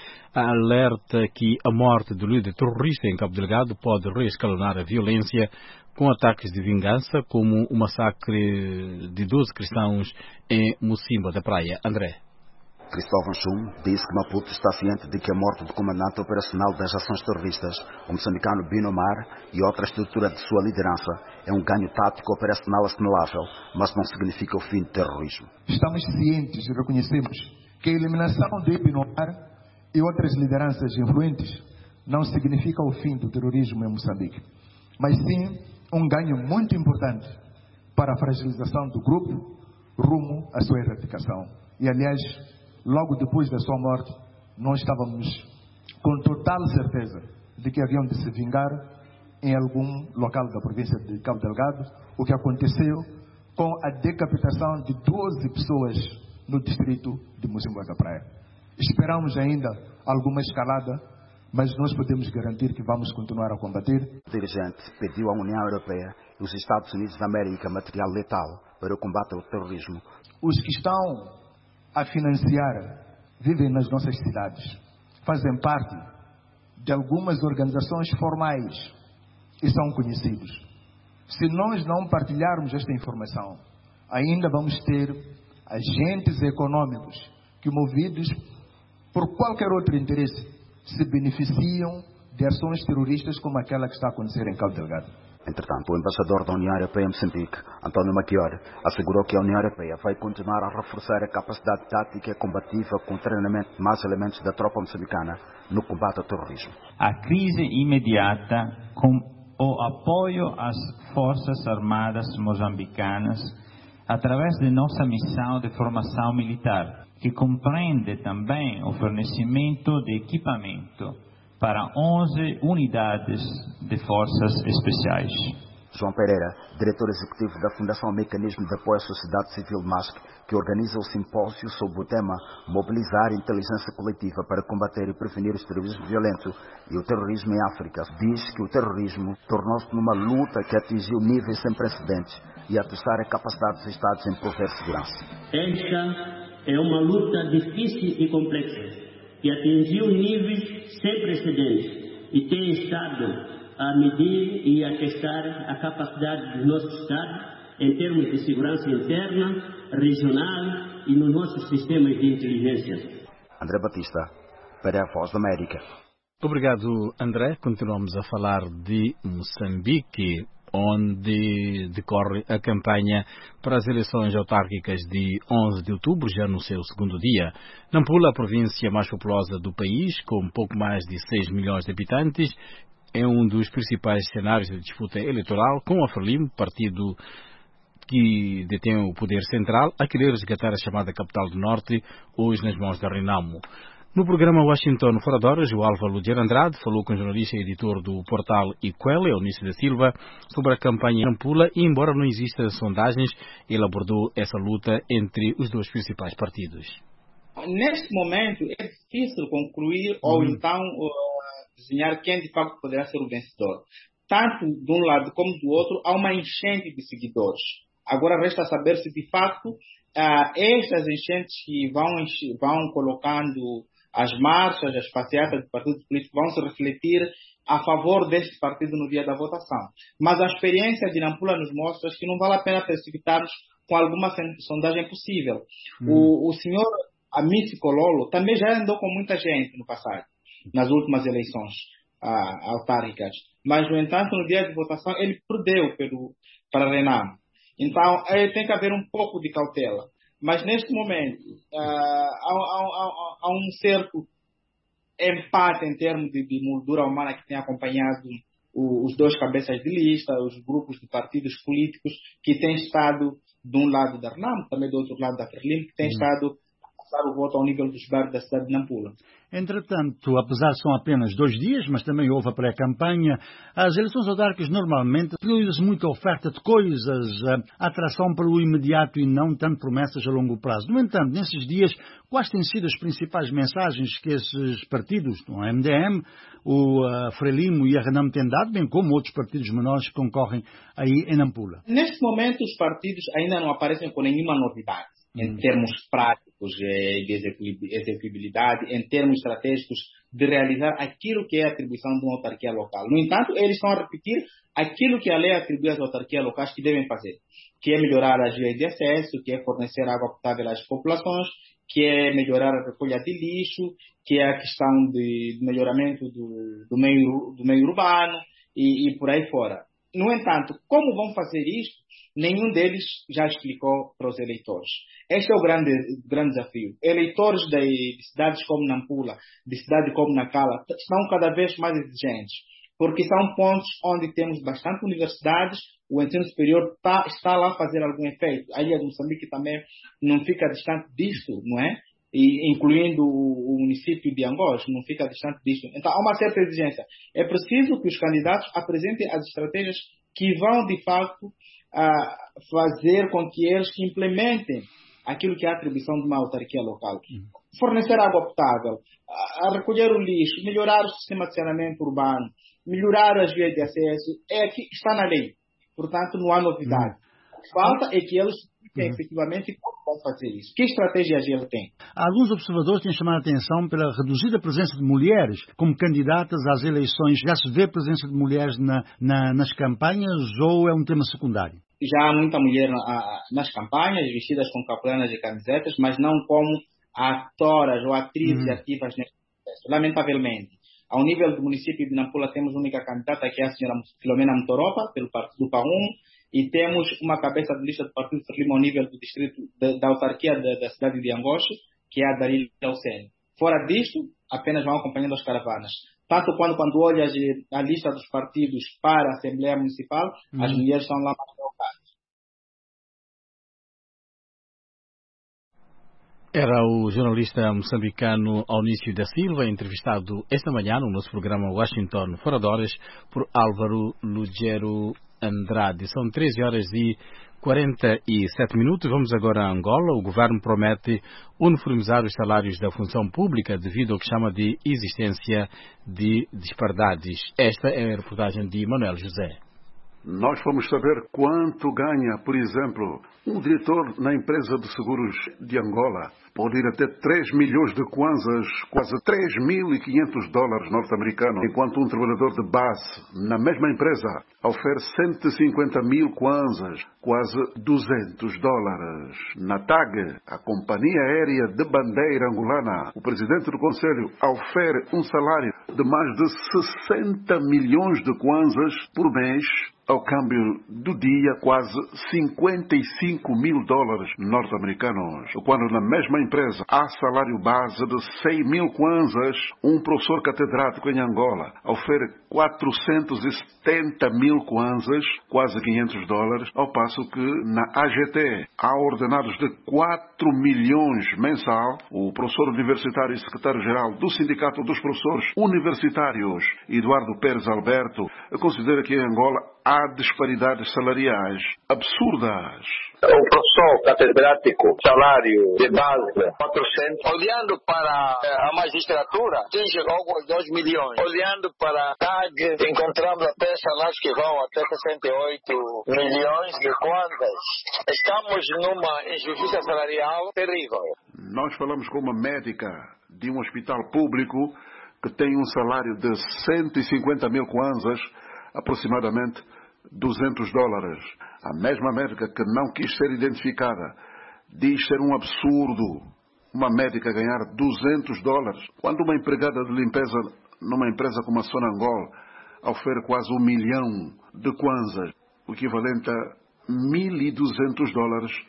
L: alerta que a morte do líder terrorista em Cabo Delgado pode reescalonar a violência com ataques de vingança, como o massacre de doze cristãos em Mocimboa da Praia. André.
A: Cristóvão Chum disse que Maputo está ciente de que a morte do comandante operacional das ações terroristas, o moçambicano Bino Mar, e outra estrutura de sua liderança é um ganho tático operacional assinalável, mas não significa o fim do terrorismo.
C: Estamos cientes e reconhecemos que a eliminação de Bino Mar e outras lideranças influentes não significa o fim do terrorismo em Moçambique, mas sim um ganho muito importante para a fragilização do grupo rumo à sua erradicação. E, aliás, logo depois da sua morte, nós estávamos com total certeza de que haviam de se vingar em algum local da província de Cabo Delgado, o que aconteceu com a decapitação de doze pessoas no distrito de Mocimboa da Praia. Esperamos ainda alguma escalada, mas nós podemos garantir que vamos continuar a combater.
A: O dirigente pediu à União Europeia e os Estados Unidos da América material letal para o combate ao terrorismo.
C: Os que estão a financiar vivem nas nossas cidades, fazem parte de algumas organizações formais e são conhecidos. Se nós não partilharmos esta informação, ainda vamos ter agentes econômicos que, movidos por qualquer outro interesse, se beneficiam de ações terroristas como aquela que está a acontecer em Cabo Delgado.
A: Entretanto, o embaixador da União Europeia em Moçambique, António Maquior, assegurou que a União Europeia vai continuar a reforçar a capacidade tática e combativa com o treinamento de mais elementos da tropa moçambicana no combate ao terrorismo.
D: A crise imediata, com o apoio às Forças Armadas moçambicanas, através de nossa missão de formação militar, que compreende também o fornecimento de equipamento para onze unidades de forças especiais.
A: João Pereira, diretor executivo da Fundação Mecanismo de Apoio à Sociedade Civil M A S C, que organiza o simpósio sobre o tema Mobilizar a Inteligência Coletiva para combater e prevenir o extremismo violento e o terrorismo em África, diz que o terrorismo tornou-se numa luta que atingiu níveis sem precedentes e atuçar a capacidade dos Estados em prover segurança.
E: Esta é uma luta difícil e complexa, que atingiu níveis sem precedentes e tem estado a medir e a testar a capacidade do nosso Estado em termos de segurança interna, regional e nos nossos sistemas de inteligência.
A: André Batista, para a Voz da América.
L: Obrigado, André. Continuamos a falar de Moçambique, onde decorre a campanha para as eleições autárquicas de onze de outubro, já no seu segundo dia. Nampula, a província mais populosa do país, com pouco mais de seis milhões de habitantes, é um dos principais cenários de disputa eleitoral, com a Frelimo, partido que detém o poder central, a querer resgatar a chamada capital do Norte, hoje nas mãos da Renamo. No programa Washington Fora de Horas, o Álvaro Ludier Andrade falou com o jornalista e editor do portal Iquele, Eunício da Silva, sobre a campanha Nampula e, embora não existam sondagens, ele abordou essa luta entre os dois principais partidos.
U: Neste momento é difícil concluir ou hum. então uh, desenhar quem de facto poderá ser o vencedor. Tanto de um lado como do outro há uma enchente de seguidores. Agora resta saber se de facto uh, estas enchentes que vão, vão colocando as marchas, as passeatas de partidos políticos vão se refletir a favor deste partido no dia da votação. Mas a experiência de Nampula nos mostra que não vale a pena precipitarmos com alguma sondagem possível. Hum. O, o senhor Amici Cololo também já andou com muita gente no passado, nas últimas eleições ah, autárquicas. Mas, no entanto, no dia de votação, ele perdeu pelo, para Renamo. Então, aí tem que haver um pouco de cautela. Mas neste momento uh, há, há, há, há um certo empate em termos de, de moldura humana que tem acompanhado o, os dois cabeças de lista, os grupos de partidos políticos que têm estado de um lado da Renamo, também do outro lado da Frelimo, que têm hum. estado a passar o voto ao nível dos bairros da cidade de Nampula.
F: Entretanto, apesar de são apenas dois dias, mas também houve a pré-campanha, as eleições autárquicas normalmente prioriza muita oferta de coisas, a atração para o imediato e não tanto promessas a longo prazo. No entanto, nesses dias, quais têm sido as principais mensagens que esses partidos, o M D M, o Frelimo e a Renamo têm dado, bem como outros partidos menores que concorrem aí em Nampula?
U: Neste momento, os partidos ainda não aparecem com nenhuma novidade. Em termos práticos de execuibilidade, em termos estratégicos de realizar aquilo que é a atribuição de uma autarquia local. No entanto, eles estão a repetir aquilo que a lei atribui às autarquias locais que devem fazer, que é melhorar as vias de acesso, que é fornecer água potável às populações, que é melhorar a recolha de lixo, que é a questão de, de melhoramento do, do, meio, do meio urbano e, e por aí fora. No entanto, como vão fazer isto? Nenhum deles já explicou para os eleitores. Este é o grande, grande desafio. Eleitores de, de cidades como Nampula, de cidades como Nacala, estão cada vez mais exigentes, porque são pontos onde temos bastante universidades, o ensino superior tá, está lá a fazer algum efeito. A ilha de Moçambique também não fica distante disto, não é? E, incluindo o, o município de Angós, não fica distante disto. Então, há uma certa exigência. É preciso que os candidatos apresentem as estratégias que vão, de facto, a fazer com que eles que implementem aquilo que é a atribuição de uma autarquia local. Fornecer água potável, a recolher o lixo, melhorar o sistema de saneamento urbano, melhorar as vias de acesso, é que está na lei. Portanto, não há novidade. O que falta é que eles expliquem efetivamente como vão fazer isso. Que estratégias ele tem?
F: Alguns observadores têm chamado a atenção pela reduzida presença de mulheres como candidatas às eleições. Já se vê presença de mulheres na, na, nas campanhas ou é um tema secundário?
U: Já há muita mulher na, nas campanhas, vestidas com capulanas e camisetas, mas não como atoras ou atrizes uhum. ativas neste processo. Lamentavelmente. Ao nível do município de Nampula, temos a única candidata, que é a senhora Filomena Motoropa, pelo partido P A um, e temos uma cabeça de lista do partido Frelimo ao nível do distrito, da, da autarquia da, da cidade de Angós, que é a Darília Ocene. Fora disto, apenas vão acompanhando as caravanas. Tanto quando, quando olhas a lista dos partidos para a Assembleia Municipal, uhum. as mulheres estão lá mais colocadas.
L: Era o jornalista moçambicano Aunício da Silva, entrevistado esta manhã no nosso programa Washington Fora de Horas por Álvaro Lugero Andrade. São treze horas e quarenta e sete minutos. Vamos agora a Angola. O governo promete uniformizar os salários da função pública devido ao que chama de existência de disparidades. Esta é a reportagem de Manuel José.
G: Nós vamos saber quanto ganha, por exemplo, um diretor na empresa de seguros de Angola. Pode ir até três milhões de kwanzas, quase três mil e quinhentos dólares norte-americanos, enquanto um trabalhador de base na mesma empresa oferece cento e cinquenta mil kwanzas, quase duzentos dólares. Na T A G, a companhia aérea de bandeira angolana, o presidente do conselho ofere um salário de mais de sessenta milhões de kwanzas por mês, ao câmbio do dia, quase cinquenta e cinco mil dólares norte-americanos. Quando na mesma empresa há salário base de cem mil kwanzas, um professor catedrático em Angola ofere quatrocentos e setenta mil kwanzas, quase quinhentos dólares, ao passo que na A G T há ordenados de quatro milhões mensal. O professor universitário e secretário-geral do Sindicato dos Professores Universitários, Eduardo Pérez Alberto, considera que em Angola há disparidades salariais absurdas.
H: O professor catedrático, salário de base quatrocentos. Olhando para a magistratura, tem chegado aos dois milhões. Olhando para a T A G, encontramos até salários que vão até sessenta e oito milhões de kwanzas. Estamos numa injustiça salarial terrível.
G: Nós falamos com uma médica de um hospital público que tem um salário de cento e cinquenta mil kwanzas, aproximadamente duzentos dólares. A mesma médica que não quis ser identificada diz ser um absurdo uma médica ganhar duzentos dólares, quando uma empregada de limpeza numa empresa como a Sonangol ofere quase um milhão de kwanzas, o equivalente a mil e duzentos dólares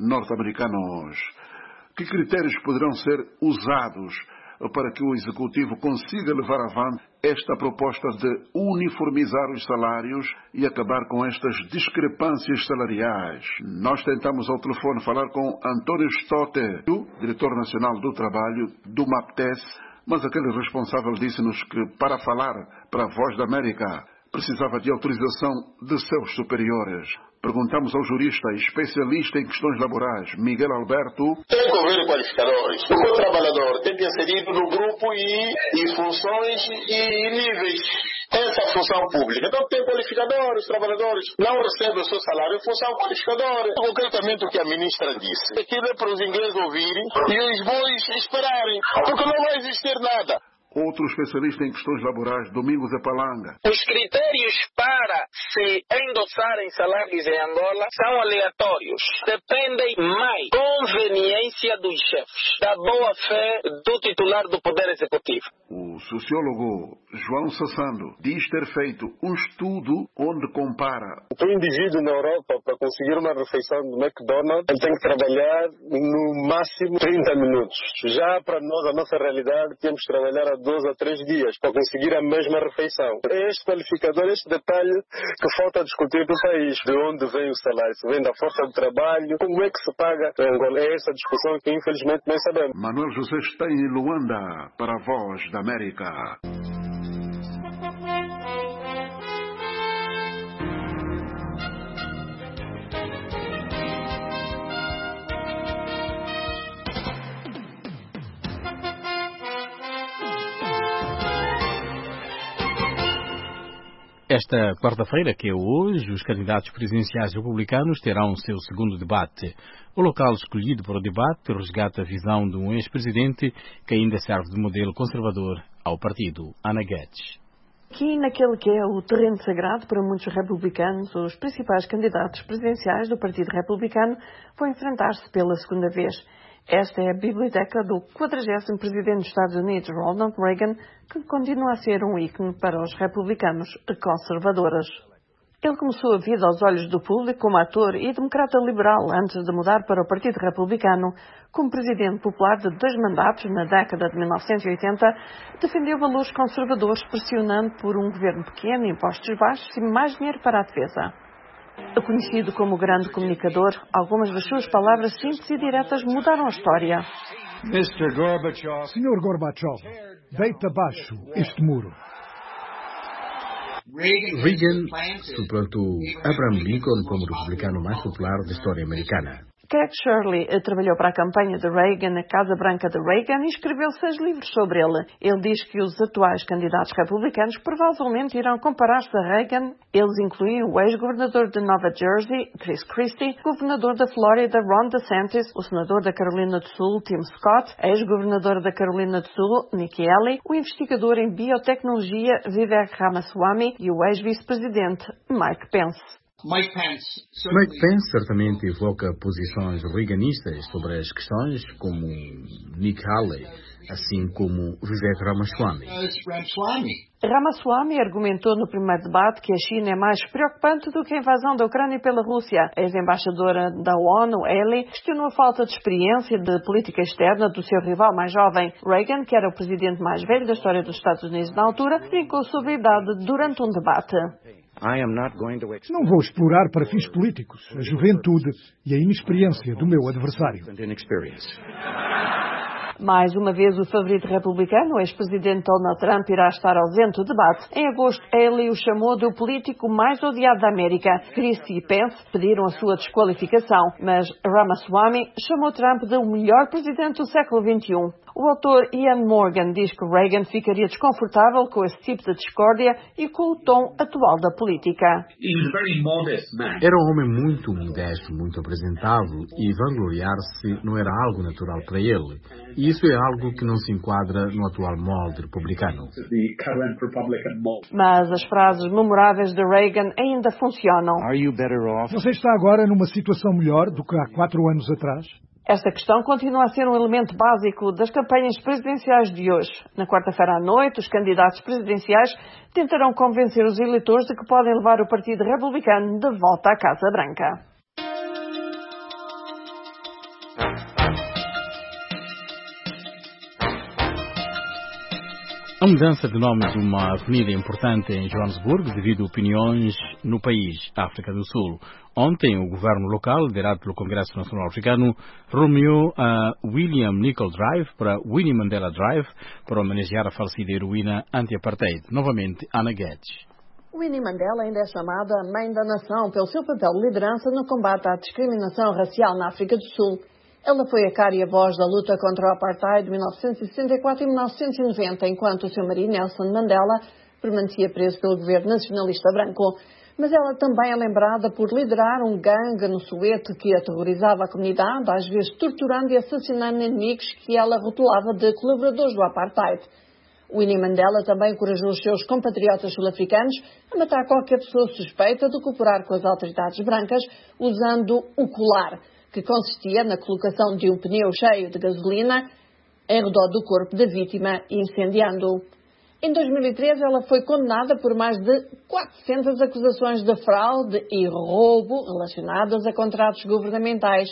G: norte-americanos. Que critérios poderão ser usados para que o Executivo consiga levar avante esta proposta de uniformizar os salários e acabar com estas discrepâncias salariais? Nós tentamos ao telefone falar com António Stotter, diretor nacional do trabalho do MAPTES, mas aquele responsável disse-nos que para falar para a Voz da América precisava de autorização de seus superiores. Perguntamos ao jurista e especialista em questões laborais, Miguel Alberto.
H: Tem que haver qualificadores. O trabalhador tem que ser inserido no grupo e, e funções e níveis. Essa função pública. Então tem qualificadores, os trabalhadores não recebem o seu salário em função qualificadora. Concretamente o que a ministra disse. Aquilo é para os ingleses ouvirem e os bois esperarem, porque não vai existir nada.
G: Outro especialista em questões laborais, Domingos Apalanga.
I: Os critérios para se endossarem salários em Angola são aleatórios. Dependem mais da conveniência dos chefes, da boa-fé do titular do Poder Executivo.
G: O sociólogo João Sassando diz ter feito um estudo onde compara.
J: O indivíduo na Europa, para conseguir uma refeição do McDonald's, ele tem que trabalhar no máximo trinta minutos. Já para nós, a nossa realidade, temos que trabalhar a dois a três dias para conseguir a mesma refeição. Este qualificador, este detalhe que falta discutir no país. De onde vem o salário? Se vem da força do trabalho? Como é que se paga em Angola? É essa discussão que infelizmente não sabemos.
G: Manuel José está em Luanda para a Voz da América.
L: Esta quarta-feira, que é hoje, os candidatos presidenciais republicanos terão o seu segundo debate. O local escolhido para o debate resgata a visão de um ex-presidente que ainda serve de modelo conservador ao partido, Ana Guedes.
K: Aqui, naquele que é o terreno sagrado para muitos republicanos, os principais candidatos presidenciais do Partido Republicano vão enfrentar-se pela segunda vez. Esta é a biblioteca do quadragésimo presidente dos Estados Unidos, Ronald Reagan, que continua a ser um ícone para os republicanos conservadores. Ele começou a vida aos olhos do público como ator e democrata liberal antes de mudar para o Partido Republicano. Como presidente popular de dois mandatos na década de mil novecentos e oitenta, defendeu valores conservadores pressionando por um governo pequeno, impostos baixos e mais dinheiro para a defesa. Conhecido como grande comunicador, algumas das suas palavras simples e diretas mudaram a história.
B: mister Gorbachev. senhor Gorbachev, deita abaixo este muro.
N: Reagan suplantou Abraham Lincoln como o republicano mais popular da história americana.
K: Craig Shirley trabalhou para a campanha de Reagan na Casa Branca de Reagan e escreveu seis livros sobre ele. Ele diz que os atuais candidatos republicanos provavelmente irão comparar-se a Reagan. Eles incluem o ex-governador de Nova Jersey, Chris Christie, governador da Flórida, Ron DeSantis, o senador da Carolina do Sul, Tim Scott, a ex-governadora da Carolina do Sul, Nikki Haley, o investigador em biotecnologia, Vivek Ramaswamy e o ex-vice-presidente, Mike Pence.
N: Mike Pence, Mike Pence certamente evoca posições reaganistas sobre as questões, como Nikki Haley, assim como Vivek Ramaswamy.
K: Ramaswamy argumentou no primeiro debate que a China é mais preocupante do que a invasão da Ucrânia pela Rússia. A ex-embaixadora da ONU, Haley, questionou a falta de experiência de política externa do seu rival mais jovem. Reagan, que era o presidente mais velho da história dos Estados Unidos na altura, brincou sobre a idade durante um debate.
B: Não vou explorar para fins políticos a juventude e a inexperiência do meu adversário.
K: Mais uma vez, o favorito republicano, o ex-presidente Donald Trump, irá estar ausente do debate. Em agosto, Haley o chamou de o político mais odiado da América. Christie e Pence pediram a sua desqualificação, mas Ramaswamy chamou Trump de o melhor presidente do século vinte e um. O autor Ian Morgan diz que Reagan ficaria desconfortável com esse tipo de discórdia e com o tom atual da política.
N: Era um homem muito modesto, muito apresentável, e vangloriar-se não era algo natural para ele. E isso é algo que não se enquadra no atual molde republicano.
K: Mas as frases memoráveis de Reagan ainda funcionam.
B: Você está agora numa situação melhor do que há quatro anos atrás?
K: Esta questão continua a ser um elemento básico das campanhas presidenciais de hoje. Na quarta-feira à noite, os candidatos presidenciais tentarão convencer os eleitores de que podem levar o Partido Republicano de volta à Casa Branca.
L: A mudança de nome de uma avenida importante em Joanesburgo devido a opiniões no país, África do Sul. Ontem, o governo local, liderado pelo Congresso Nacional Africano, renomeou a William Nicol Drive para Winnie Mandela Drive para homenagear a falecida heroína anti-apartheid. Novamente, Ana Guedes.
K: Winnie Mandela ainda é chamada a Mãe da Nação pelo seu papel de liderança no combate à discriminação racial na África do Sul. Ela foi a cara e a voz da luta contra o apartheid de mil novecentos e sessenta e quatro e mil novecentos e noventa, enquanto o seu marido Nelson Mandela permanecia preso pelo governo nacionalista branco. Mas ela também é lembrada por liderar um gangue no Soweto que aterrorizava a comunidade, às vezes torturando e assassinando inimigos que ela rotulava de colaboradores do apartheid. Winnie Mandela também encorajou os seus compatriotas sul-africanos a matar qualquer pessoa suspeita de cooperar com as autoridades brancas usando o colar, que consistia na colocação de um pneu cheio de gasolina em redor do corpo da vítima e incendiando-o. Em dois mil e treze, ela foi condenada por mais de quatrocentas acusações de fraude e roubo relacionadas a contratos governamentais.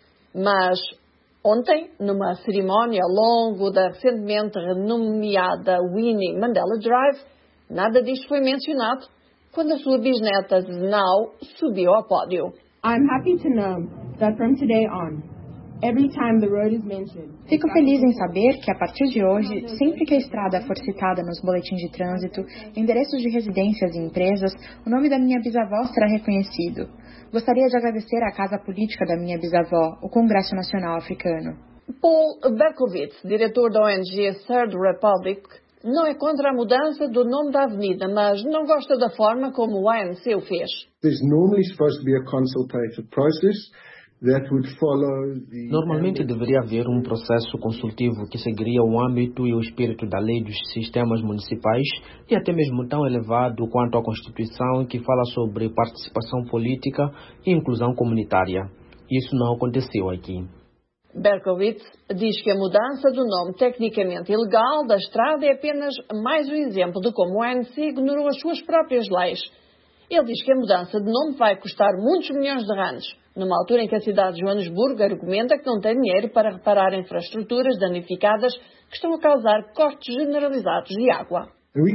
K: Mas ontem, numa cerimónia ao longo da recentemente renomeada Winnie Mandela Drive, nada disto foi mencionado quando a sua bisneta Znau subiu ao pódio.
M: I'm happy to know that from today on, every time the road is mentioned,
O: Fico feliz em saber que, a partir de hoje, sempre que a estrada for citada nos boletins de trânsito, endereços de residências e empresas, o nome da minha bisavó será reconhecido. Gostaria de agradecer à casa política da minha bisavó, o Congresso Nacional Africano.
K: Paul Berkowitz, diretor da O N G Third Republic, não é contra a mudança do nome da avenida, mas não gosta da forma como o A N C o fez.
P: There's normally supposed to be a consultative process that would follow the...
W: Normalmente deveria haver um processo consultivo que seguiria o âmbito e o espírito da lei dos sistemas municipais e até mesmo tão elevado quanto a Constituição, que fala sobre participação política e inclusão comunitária. Isso não aconteceu aqui.
K: Berkowitz diz que a mudança do nome tecnicamente ilegal da estrada é apenas mais um exemplo de como o A N C ignorou as suas próprias leis. Ele diz que a mudança de nome vai custar muitos milhões de rands, numa altura em que a cidade de Joanesburgo argumenta que não tem dinheiro para reparar infraestruturas danificadas que estão a causar cortes generalizados de água.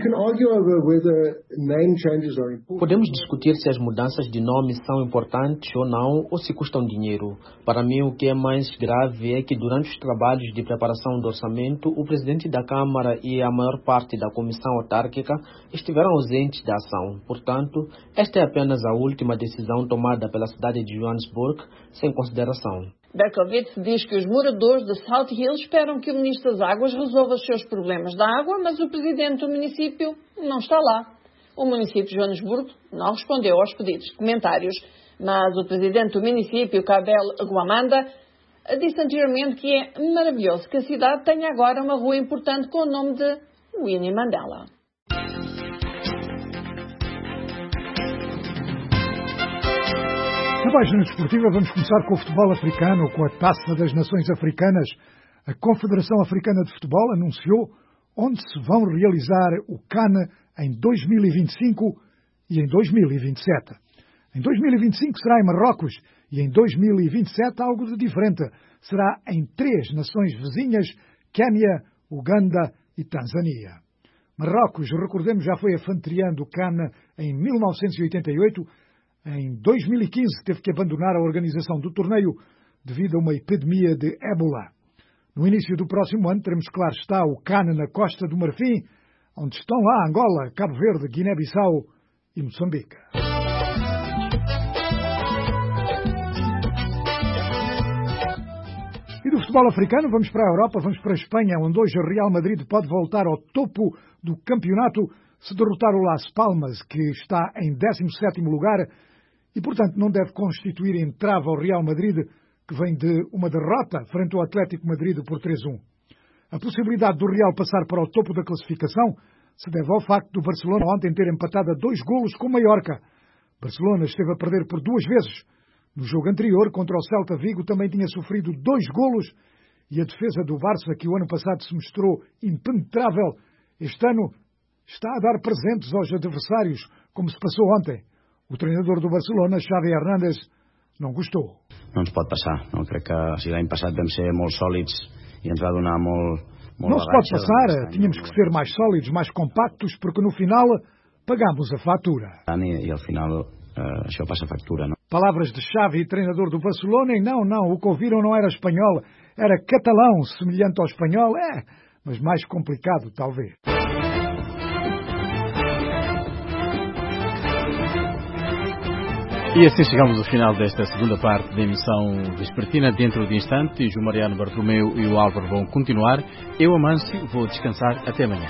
W: Podemos discutir se as mudanças de nome são importantes ou não, ou se custam dinheiro. Para mim, o que é mais grave é que durante os trabalhos de preparação do orçamento, o presidente da Câmara e a maior parte da comissão autárquica estiveram ausentes da ação. Portanto, esta é apenas a última decisão tomada pela cidade de Joanesburgo, sem consideração.
K: Berkowitz diz que os moradores de South Hill esperam que o Ministro das Águas resolva os seus problemas da água, mas o Presidente do município não está lá. O município de Joanesburgo não respondeu aos pedidos de comentários, mas o Presidente do município, Kabel Guamanda, disse anteriormente que é maravilhoso que a cidade tenha agora uma rua importante com o nome de Winnie Mandela.
B: Na página desportiva vamos começar com o futebol africano, com a Taça das Nações Africanas. A Confederação Africana de Futebol anunciou onde se vão realizar o CAN em dois mil e vinte e cinco e em dois mil e vinte e sete. Em dois mil e vinte e cinco será em Marrocos e em dois mil e vinte e sete algo de diferente. Será em três nações vizinhas, Quénia, Uganda e Tanzânia. Marrocos, recordemos, já foi anfitriã do CAN em mil novecentos e oitenta e oito. Em dois mil e quinze teve que abandonar a organização do torneio devido a uma epidemia de ébola. No início do próximo ano teremos, claro está, o CAN na Costa do Marfim, onde estão lá Angola, Cabo Verde, Guiné-Bissau e Moçambique. E do futebol africano vamos para a Europa, vamos para a Espanha, onde hoje o Real Madrid pode voltar ao topo do campeonato se derrotar o Las Palmas, que está em décimo sétimo lugar, e, portanto, não deve constituir entrave ao Real Madrid, que vem de uma derrota frente ao Atlético Madrid por três a um. A possibilidade do Real passar para o topo da classificação se deve ao facto do Barcelona ontem ter empatado a dois golos com Mallorca. Barcelona esteve a perder por duas vezes. No jogo anterior, contra o Celta Vigo, também tinha sofrido dois golos, e a defesa do Barça, que o ano passado se mostrou impenetrável, este ano está a dar presentes aos adversários, como se passou ontem. O treinador do Barcelona, Xavi Hernández, não gostou.
X: No ens pot passar. No? Crec que si l'any passat vam ser molt sòlids i ens va donar molt,
B: Não se pode passar, tínhamos que ser mais sólidos, mais compactos, porque no final pagamos a fatura.
A: E ao final això passa a factura, não?
B: Palavras de Xavi, treinador do Barcelona, e não, não, o que ouviram não era espanhol, era catalão, semelhante ao espanhol, é, mas mais complicado, talvez.
L: E assim chegamos ao final desta segunda parte da emissão vespertina. Dentro de instantes, o Mariano Bartolomeu e o Álvaro vão continuar. Eu, Amâncio, vou descansar até amanhã.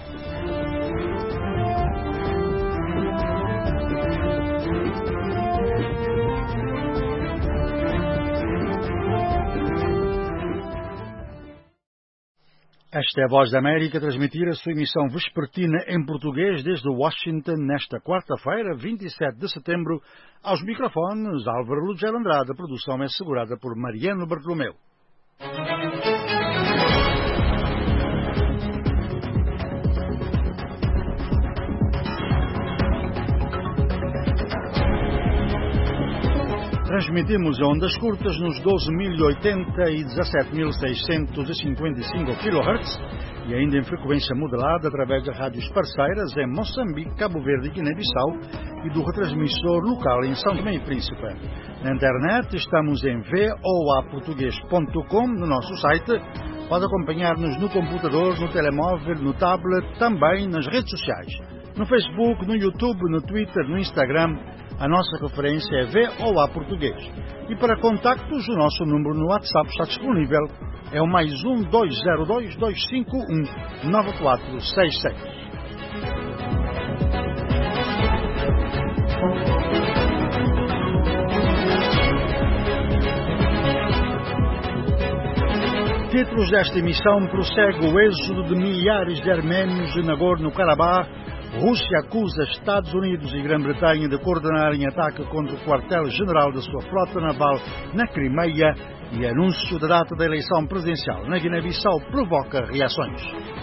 F: Esta é a Voz da América, transmitir a sua emissão vespertina em português desde Washington nesta quarta-feira, vinte e sete de setembro. Aos microfones, Álvaro Lugero Andrade. A produção é assegurada por Mariano Bartolomeu. Transmitimos a ondas curtas nos doze mil e oitenta e dezassete mil seiscentos e cinquenta e cinco quilohertz e ainda em frequência modulada através de rádios parceiras em Moçambique, Cabo Verde e Guiné-Bissau e do retransmissor local em São Tomé e Príncipe. Na internet estamos em v o a português ponto com no nosso site. Pode acompanhar-nos no computador, no telemóvel, no tablet, também nas redes sociais. No Facebook, no YouTube, no Twitter, no Instagram. A nossa referência é V O A Português. E para contactos, o nosso número no WhatsApp está disponível. É o mais um dois zero dois, dois cinco um, nove quatro seis seis. Títulos desta emissão: prossegue o êxodo de milhares de arménios de Nagorno-Karabakh. Rússia acusa Estados Unidos e Grã-Bretanha de coordenarem ataque contra o quartel-general da sua frota naval na Crimeia e anúncio da data da eleição presidencial na Guiné-Bissau provoca reações.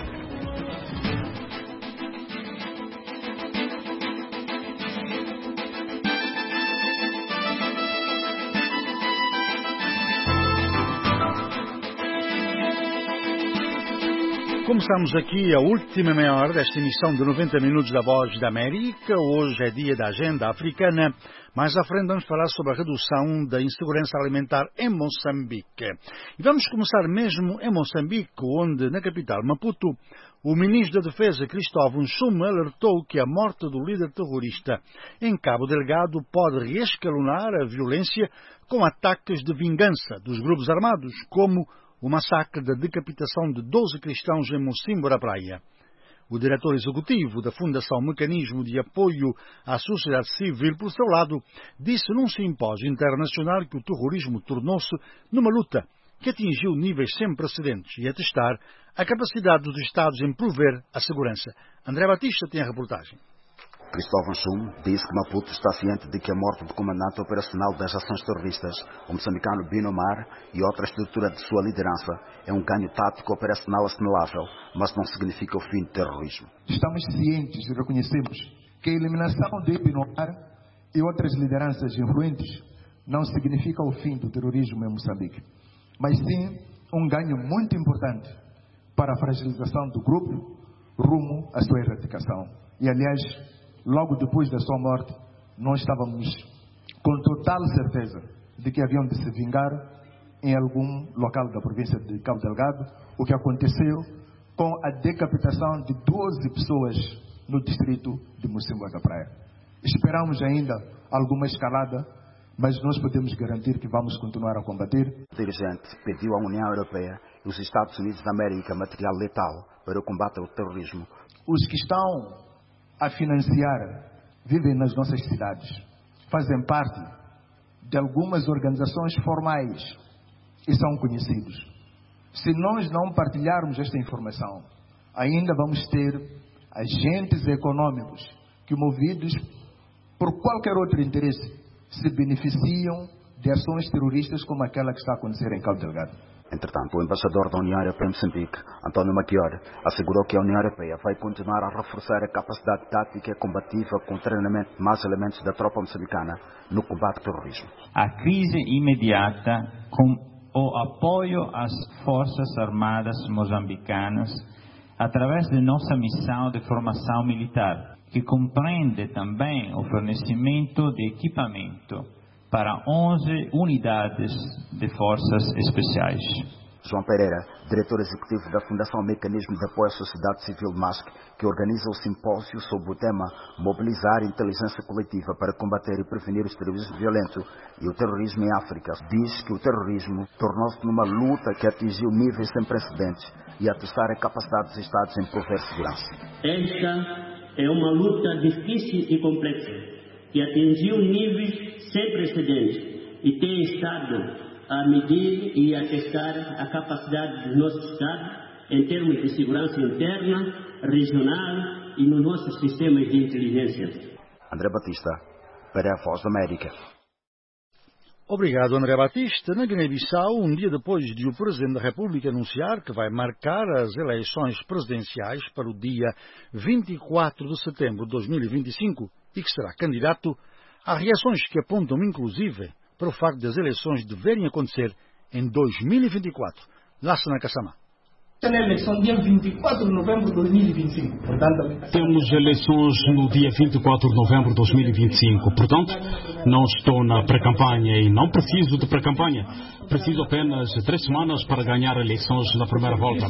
F: Começamos aqui a última meia hora desta emissão de noventa minutos da Voz da América. Hoje é dia da agenda africana. Mais à frente vamos falar sobre a redução da insegurança alimentar em Moçambique. E vamos começar mesmo em Moçambique, onde, na capital Maputo, o ministro da Defesa, Cristóvão Nchuma, alertou que a morte do líder terrorista em Cabo Delgado pode reescalonar a violência com ataques de vingança dos grupos armados, como o massacre da decapitação de doze cristãos em Mocimbo da Praia. O diretor executivo da Fundação Mecanismo de Apoio à Sociedade Civil, por seu lado, disse num simpósio internacional que o terrorismo tornou-se numa luta que atingiu níveis sem precedentes e a testar a capacidade dos Estados em prover a segurança. André Batista tem a reportagem.
A: Cristóvão Nchuma disse que Maputo está ciente de que a morte do comandante operacional das ações terroristas, o moçambicano Bino Mar, e outra estrutura de sua liderança é um ganho tático operacional assinalável, mas não significa o fim do terrorismo.
C: Estamos cientes e reconhecemos que a eliminação de Bino Mar e outras lideranças influentes não significa o fim do terrorismo em Moçambique, mas sim um ganho muito importante para a fragilização do grupo rumo à sua erradicação. E, aliás, logo depois da sua morte, nós estávamos com total certeza de que haviam de se vingar em algum local da província de Cabo Delgado, o que aconteceu com a decapitação de doze pessoas no distrito de Mocimbo da Praia. Esperamos ainda alguma escalada, mas nós podemos garantir que vamos continuar a combater.
A: O dirigente pediu à União Europeia e os Estados Unidos da América material letal para o combate ao terrorismo.
C: Os que estão a financiar vivem nas nossas cidades, fazem parte de algumas organizações formais e são conhecidos. Se nós não partilharmos esta informação, ainda vamos ter agentes econômicos que, movidos por qualquer outro interesse, se beneficiam de ações terroristas como aquela que está a acontecer em Cabo Delgado.
A: Entretanto, o embaixador da União Europeia em Moçambique, António Maquior, assegurou que a União Europeia vai continuar a reforçar a capacidade tática e combativa com o treinamento de mais elementos da tropa moçambicana no combate ao terrorismo.
D: A crise imediata com o apoio às Forças Armadas moçambicanas através de nossa missão de formação militar, que compreende também o fornecimento de equipamento para onze unidades de forças especiais.
A: João Pereira, diretor executivo da Fundação Mecanismo de Apoio à Sociedade Civil M A S C, que organiza o simpósio sobre o tema Mobilizar a Inteligência Coletiva para combater e prevenir o extremismo violento e o terrorismo em África, diz que o terrorismo tornou-se numa luta que atingiu níveis sem precedentes e a testar a capacidade dos Estados em prover segurança.
E: Esta é uma luta difícil e complexa que atingiu níveis sem precedentes e tem estado a medir e a testar a capacidade do nosso Estado em termos de segurança interna, regional e nos nossos sistemas de inteligência.
A: André Batista, para a Voz da América.
B: Obrigado, André Batista. Na Guiné-Bissau, um dia depois de o Presidente da República anunciar que vai marcar as eleições presidenciais para o dia vinte e quatro de setembro de dois mil e vinte e cinco e que será candidato, há reações que apontam, inclusive, para o facto das eleições deverem acontecer em dois mil e vinte e quatro. Lassana Kassama.
R: Na eleição dia vinte e quatro de novembro de dois mil e vinte e cinco. Portanto,
S: temos eleições no dia vinte e quatro de novembro de dois mil e vinte e cinco. Portanto, não estou na pré-campanha e não preciso de pré-campanha. Preciso apenas de três semanas para ganhar eleições na primeira volta.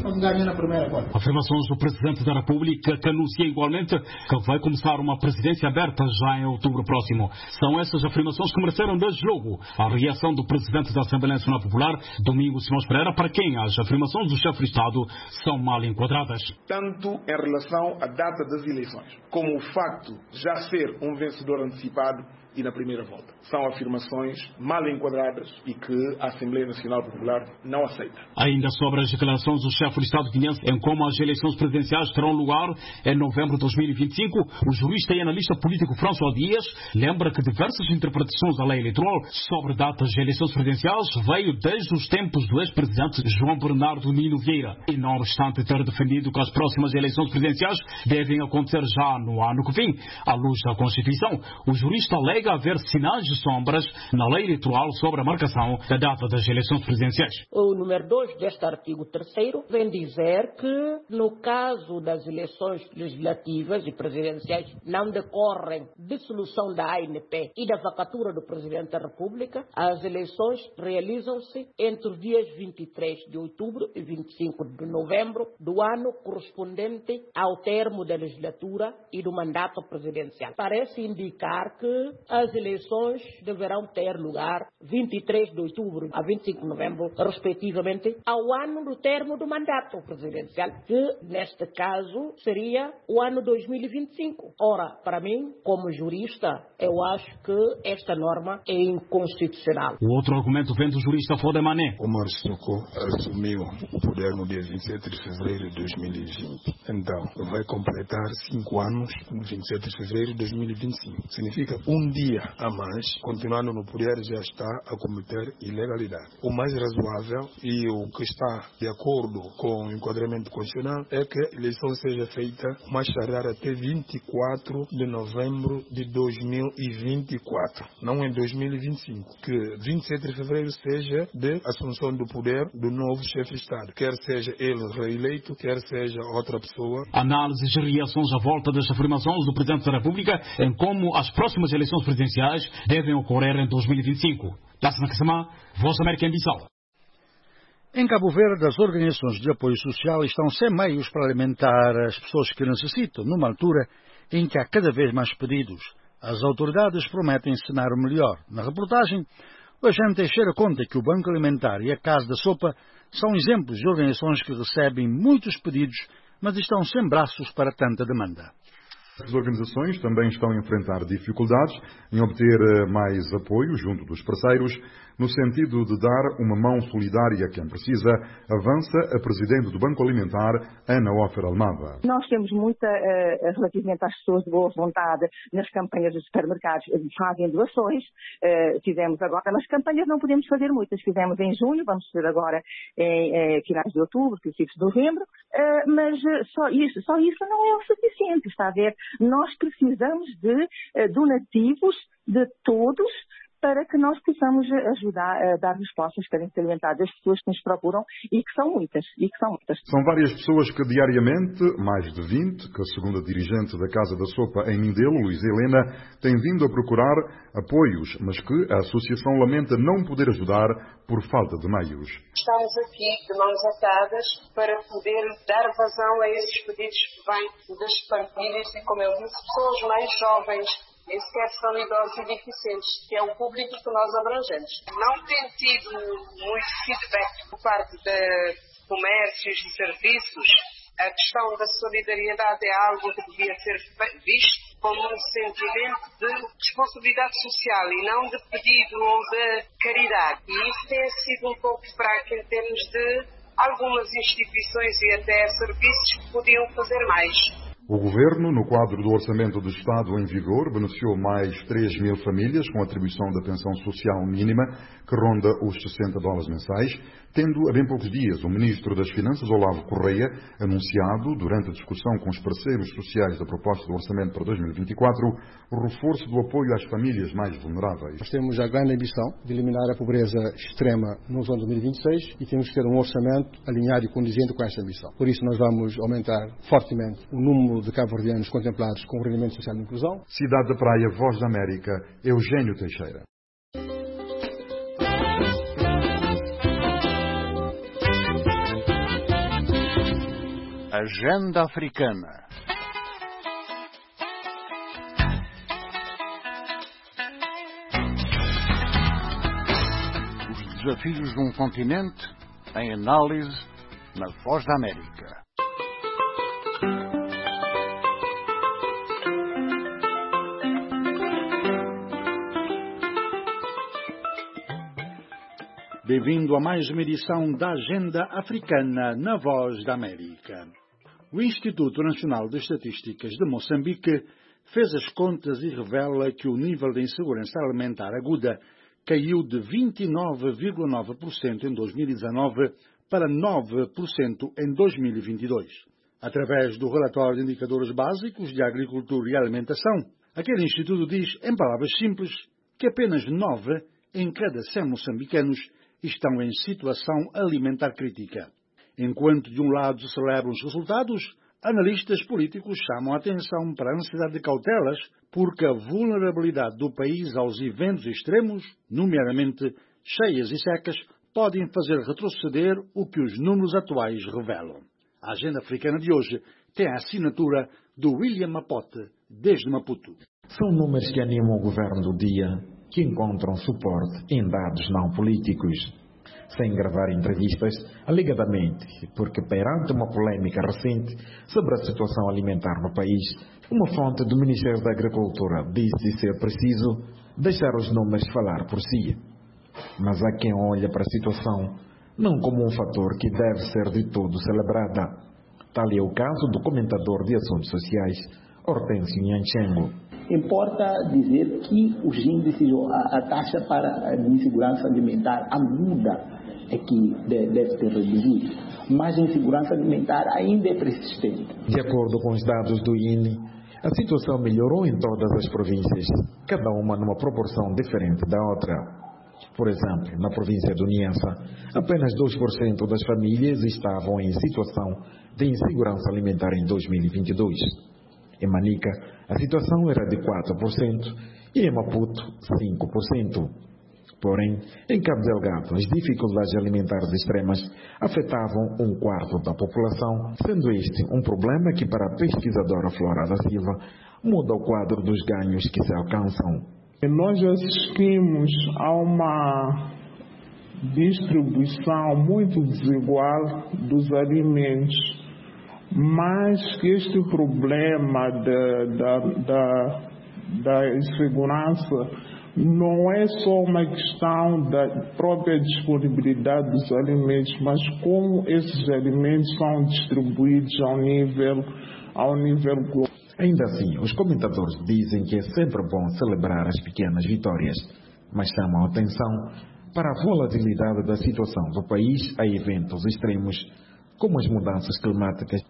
S: Afirmações do Presidente da República, que anuncia igualmente que vai começar uma presidência aberta já em outubro próximo. São essas afirmações que mereceram desde logo a reação do Presidente da Assembleia Nacional Popular, Domingos Simões Pereira, para quem as afirmações do chefe de Estado são mal enquadradas.
C: Tanto em relação à data das eleições, como o facto de já ser um vencedor antecipado e na primeira volta. São afirmações mal enquadradas e que a Assembleia Nacional Popular não aceita.
S: Ainda sobre as declarações do chefe do Estado guinense em como as eleições presidenciais terão lugar em novembro de dois mil e vinte e cinco, o jurista e analista político François Dias lembra que diversas interpretações da lei eleitoral sobre datas de eleições presidenciais veio desde os tempos do ex-presidente João Bernardo Nino Vieira. E não obstante ter defendido que as próximas eleições presidenciais devem acontecer já no ano que vem, à luz da Constituição, o jurista alega haver sinais de sombras na lei eleitoral sobre a marcação da data das eleições presidenciais.
V: O número dois deste artigo terceiro vem dizer que, no caso das eleições legislativas e presidenciais, não decorrem dissolução da A N P e da vacatura do Presidente da República, as eleições realizam-se entre os dias vinte e três de outubro e vinte e cinco de novembro do ano correspondente ao termo da legislatura e do mandato presidencial. Parece indicar que as eleições deverão ter lugar vinte e três de outubro a vinte e cinco de novembro, respectivamente, ao ano do termo do mandato presidencial, que, neste caso, seria o ano dois mil e vinte e cinco. Ora, para mim, como jurista, eu acho que esta norma é inconstitucional.
S: O outro argumento vem do jurista Fodemané.
X: Omar Sissoko assumiu o poder no dia vinte e sete de fevereiro de dois mil e vinte. Então, vai completar cinco anos no vinte e sete de fevereiro de dois mil e vinte e cinco. Significa um dia a mais, continuando no poder, já está a cometer ilegalidade. O mais razoável e o que está de acordo com o enquadramento constitucional é que a eleição seja feita mais tardar até vinte e quatro de novembro de dois mil e vinte e quatro, não em dois mil e vinte e cinco. Que vinte e sete de fevereiro seja de assunção do poder do novo chefe de Estado, quer seja ele reeleito, quer seja outra pessoa.
S: Análises e reações à volta das afirmações do Presidente da República em como as próximas eleições presidenciais devem ocorrer em dois mil e vinte e cinco. Lassana Kassama, Voz da América em Bissau.
B: Em Cabo Verde, as organizações de apoio social estão sem meios para alimentar as pessoas que necessitam, numa altura em que há cada vez mais pedidos. As autoridades prometem cenário melhor. Na reportagem, o agente Teixeira conta que o Banco Alimentar e a Casa da Sopa são exemplos de organizações que recebem muitos pedidos, mas estão sem braços para tanta demanda.
Q: As organizações também estão a enfrentar dificuldades em obter mais apoio junto dos parceiros, no sentido de dar uma mão solidária a quem precisa, avança a Presidente do Banco Alimentar, Ana Ofer Almada.
Y: Nós temos muita, uh, relativamente às pessoas de boa vontade, nas campanhas dos supermercados, fazem doações, uh, fizemos agora, nas campanhas não podemos fazer muitas, fizemos em junho, vamos fazer agora em uh, finais de outubro, princípios de novembro, uh, mas uh, só, isso, só isso não é o suficiente, está a ver? Nós precisamos de uh, donativos de todos para que nós possamos ajudar a dar respostas para se alimentar das pessoas que nos procuram e que são muitas, e que são muitas.
Q: São várias pessoas que diariamente, mais de vinte, que segundo a dirigente da Casa da Sopa em Mindelo, Luísa Helena, têm vindo a procurar apoios, mas que a associação lamenta não poder ajudar por falta de meios.
H: Estamos aqui de mãos atadas para poder dar vazão a esses pedidos que vêm das famílias e, como eu disse, pessoas mais jovens, nem sequer são idosos e deficientes, que é o público que nós abrangemos. Não tem tido muito feedback por parte de comércios e serviços. A questão da solidariedade é algo que devia ser visto como um sentimento de responsabilidade social e não de pedido ou de caridade. E isso tem sido um pouco fraco em termos de algumas instituições e até serviços que podiam fazer mais.
Q: O Governo, no quadro do Orçamento do Estado em vigor, beneficiou mais três mil famílias com a atribuição da pensão social mínima, que ronda os sessenta dólares mensais, tendo há bem poucos dias o Ministro das Finanças, Olavo Correia, anunciado, durante a discussão com os parceiros sociais da proposta do Orçamento para dois mil e vinte e quatro, o reforço do apoio às famílias mais vulneráveis.
I: Nós temos a grande ambição de eliminar a pobreza extrema no ano dois mil e vinte e seis e temos que ter um orçamento alinhado e condizente com esta ambição. Por isso nós vamos aumentar fortemente o número de cabo-verdianos contemplados com o rendimento social de inclusão.
Q: Cidade da Praia, Voz da América, Eugênio Teixeira.
F: Agenda Africana. Os desafios de um continente em análise na Voz da América. Bem-vindo a mais uma edição da Agenda Africana na Voz da América. O Instituto Nacional de Estatísticas de Moçambique fez as contas e revela que o nível de insegurança alimentar aguda caiu de vinte e nove vírgula nove por cento em dois mil e dezanove para nove por cento em dois mil e vinte e dois. Através do relatório de indicadores básicos de agricultura e alimentação, aquele instituto diz, em palavras simples, que apenas nove em cada cem moçambicanos estão em situação alimentar crítica. Enquanto de um lado se celebram os resultados, analistas políticos chamam a atenção para a necessidade de cautelas porque a vulnerabilidade do país aos eventos extremos, nomeadamente cheias e secas, podem fazer retroceder o que os números atuais revelam. A agenda africana de hoje tem a assinatura do William Mapote, desde Maputo.
J: São números que animam o governo do dia, que encontram suporte em dados não políticos. Sem gravar entrevistas, alegadamente, porque perante uma polêmica recente sobre a situação alimentar no país, uma fonte do Ministério da Agricultura disse ser preciso deixar os números falar por si. Mas há quem olha para a situação não como um fator que deve ser de todo celebrada. Tal é o caso do comentador de assuntos sociais, Hortêncio Nhanchengo.
T: Importa dizer que os índices, a, a taxa para a insegurança alimentar aguda é que deve ser reduzida, mas a insegurança alimentar ainda é persistente.
J: De acordo com os dados do I N E, a situação melhorou em todas as províncias, cada uma numa proporção diferente da outra. Por exemplo, na província do Niassa, apenas dois por cento das famílias estavam em situação de insegurança alimentar em dois mil e vinte e dois. Em Manica, a situação era de quatro por cento e em Maputo, cinco por cento. Porém, em Cabo Delgado, as dificuldades alimentares extremas afetavam um quarto da população, sendo este um problema que, para a pesquisadora Flora da Silva, muda o quadro dos ganhos que se alcançam.
U: Nós assistimos a uma distribuição muito desigual dos alimentos, mas que este problema da, da, da, da insegurança não é só uma questão da própria disponibilidade dos alimentos, mas como esses alimentos são distribuídos ao nível, ao nível global.
J: Ainda assim, os comentadores dizem que é sempre bom celebrar as pequenas vitórias, mas chamam a atenção para a volatilidade da situação do país a eventos extremos, como as mudanças climáticas,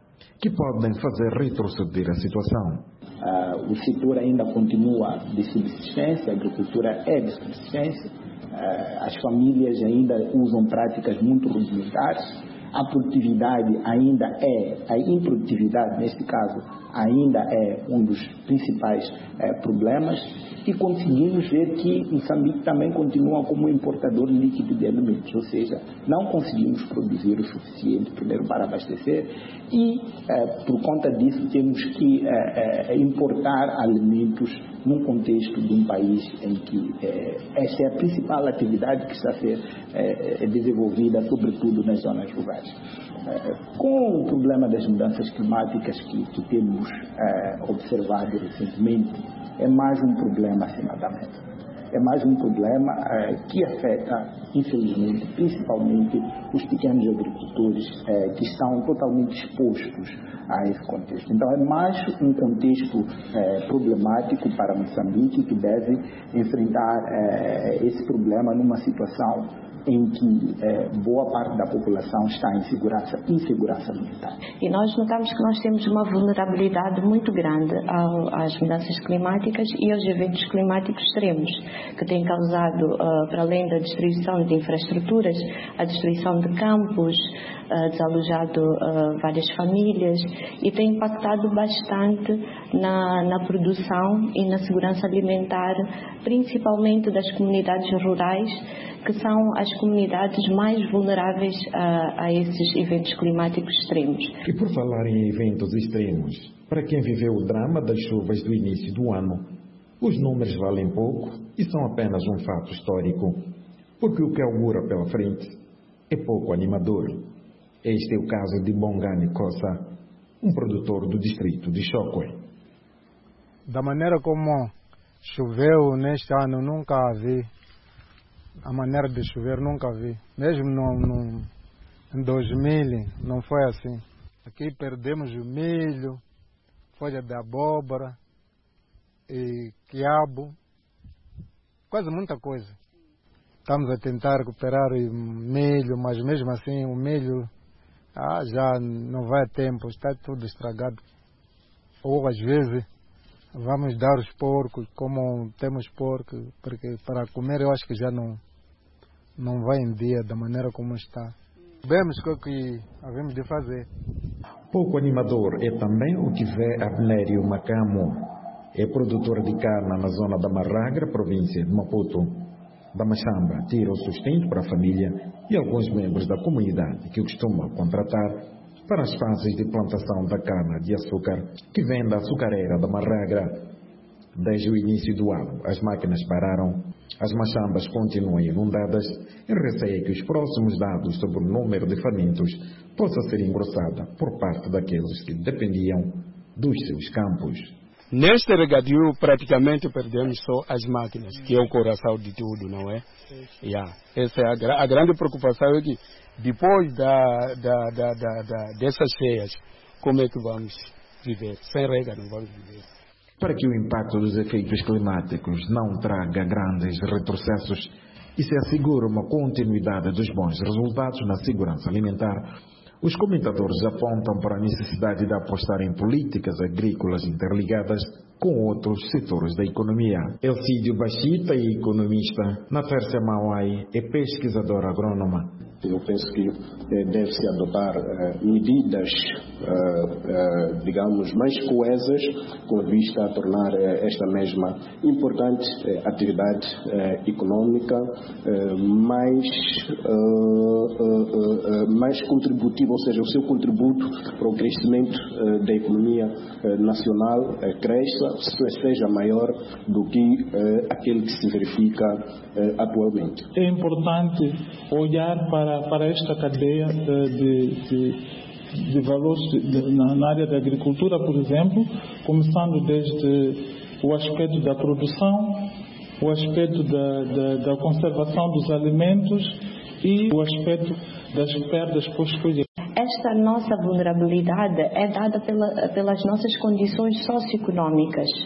J: que podem fazer retroceder a situação.
T: Uh, o setor ainda continua de subsistência, a agricultura é de subsistência, uh, as famílias ainda usam práticas muito rudimentares, a produtividade ainda é, a improdutividade neste caso, ainda é um dos principais uh, problemas, e conseguimos ver que Moçambique também continua como importador líquido de alimentos, ou seja, não conseguimos produzir o suficiente primeiro para abastecer e eh, por conta disso temos que eh, eh, importar alimentos num contexto de um país em que eh, esta é a principal atividade que está a ser eh, desenvolvida, sobretudo nas zonas rurais. Eh, com o problema das mudanças climáticas que, que temos eh, observado recentemente, é mais um problema acima da mesa. É mais um problema eh, que afeta, infelizmente, principalmente os pequenos agricultores eh, que estão totalmente expostos a esse contexto. Então, é mais um contexto eh, problemático para Moçambique que deve enfrentar eh, esse problema numa situação em que eh, boa parte da população está em segurança, insegurança alimentar.
G: E nós notamos que nós temos uma vulnerabilidade muito grande ao, às mudanças climáticas e aos eventos climáticos extremos, que têm causado, uh, para além da destruição de infraestruturas, a destruição de campos, uh, desalojado uh, várias famílias e tem impactado bastante na, na produção e na segurança alimentar, principalmente das comunidades rurais, que são as comunidades mais vulneráveis a, a esses eventos climáticos extremos.
J: E por falar em eventos extremos, para quem viveu o drama das chuvas do início do ano, os números valem pouco e são apenas um fato histórico, porque o que augura pela frente é pouco animador. Este é o caso de Bongani Kossa, um produtor do distrito de Chokwe.
M: Da maneira como choveu neste ano, nunca vi. A maneira de chover nunca vi. Mesmo no, no, em dois mil não foi assim. Aqui perdemos o milho, folha de abóbora e quiabo, quase muita coisa. Estamos a tentar recuperar o milho, mas mesmo assim o milho ah, já não vai a tempo, está tudo estragado. Ou às vezes vamos dar os porcos, como temos porco, porque para comer eu acho que já não, não vai em dia da maneira como está. Vemos o que havemos de fazer.
J: Pouco animador é também o que vê Abnério Macamo. É produtor de carne na zona da Marragra, província de Maputo. Da Machamba tira o sustento para a família e alguns membros da comunidade que costuma contratar para as fases de plantação da cana de açúcar que vem da açucareira da Marragra. Desde o início do ano, as máquinas pararam, as machambas continuam inundadas e receia que os próximos dados sobre o número de famintos possa ser engrossada por parte daqueles que dependiam dos seus campos.
N: Neste regadio, praticamente perdemos só as máquinas, que é o coração de tudo, não é? Yeah. Essa é a, a grande preocupação, é que depois da, da, da, da, da, dessas cheias, como é que vamos viver? Sem rega não vamos viver.
J: Para que o impacto dos efeitos climáticos não traga grandes retrocessos e se assegure uma continuidade dos bons resultados na segurança alimentar, os comentadores apontam para a necessidade de apostar em políticas agrícolas interligadas com outros setores da economia. Elcídio Bachita é economista. Natércia Mauai é pesquisadora agrônoma.
O: Eu penso que eh, deve-se adotar eh, medidas, eh, eh, digamos, mais coesas com vista a tornar eh, esta mesma importante eh, atividade eh, econômica eh, mais, eh, eh, eh, mais contributiva, ou seja, o seu contributo para o crescimento eh, da economia eh, nacional eh, cresça, seja maior do que eh, aquele que se verifica eh, atualmente.
U: É importante olhar para para esta cadeia de, de, de valores de, na, na área da agricultura, por exemplo, começando desde o aspecto da produção, o aspecto da, da, da conservação dos alimentos e o aspecto das perdas pós-colheita.
G: Esta nossa vulnerabilidade é dada pela, pelas nossas condições socioeconómicas.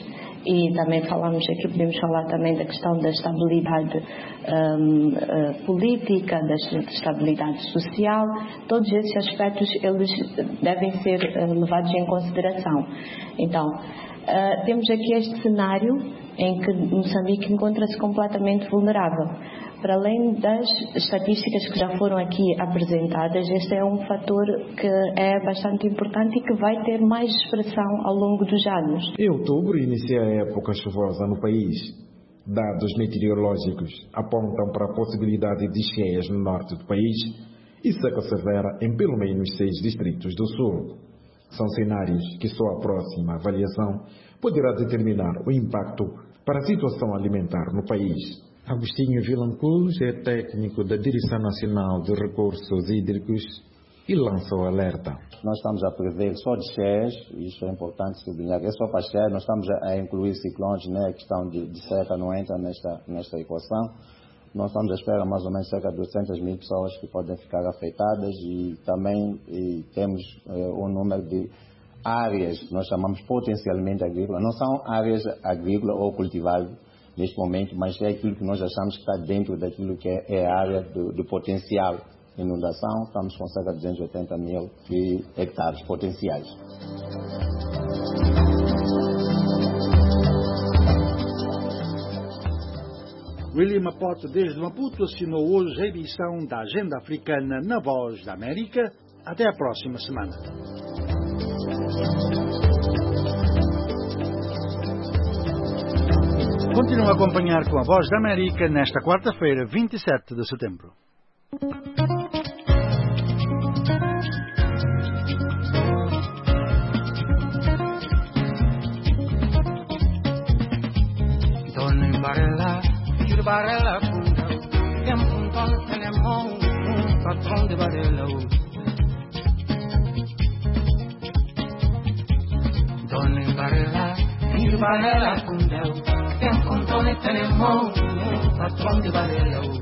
G: e também falamos aqui, podemos falar também da questão da estabilidade um, uh, política, da estabilidade social. Todos esses aspectos eles devem ser uh, levados em consideração. Então, uh, temos aqui este cenário em que Moçambique encontra-se completamente vulnerável. Para além das estatísticas que já foram aqui apresentadas, este é um fator que é bastante importante e que vai ter mais expressão ao longo dos anos.
J: Em outubro inicia a época chuvosa no país. Dados meteorológicos apontam para a possibilidade de cheias no norte do país e seca severa em pelo menos seis distritos do sul. São cenários que só a próxima avaliação poderá determinar o impacto para a situação alimentar no país.
D: Agostinho Vilanculos é técnico da Direção Nacional de Recursos Hídricos e lança o alerta.
K: Nós estamos a prever só de cheias, isso é importante sublinhar, é só para cheias, nós estamos a incluir ciclones, né, a questão de, de seca não entra nesta, nesta equação. Nós estamos à espera mais ou menos cerca de oitocentas mil pessoas que podem ficar afetadas e também e temos eh, um número de áreas que nós chamamos potencialmente agrícolas. Não são áreas agrícolas ou cultiváveis neste momento, mas é aquilo que nós achamos que está dentro daquilo que é, é a área do, do potencial de inundação. Estamos com cerca de duzentos e oitenta mil hectares potenciais.
F: William Mapoto, desde Maputo, assinou hoje a edição da Agenda Africana na Voz da América. Até a próxima semana. Continuam a acompanhar com a Voz da América nesta quarta-feira, vinte e sete de setembro.
L: Dona Barela, de Barela, tem um dono telemão, um patrão de Barela. Dona Barela, de Barela, tem um dono telemão, um patrão de Barela.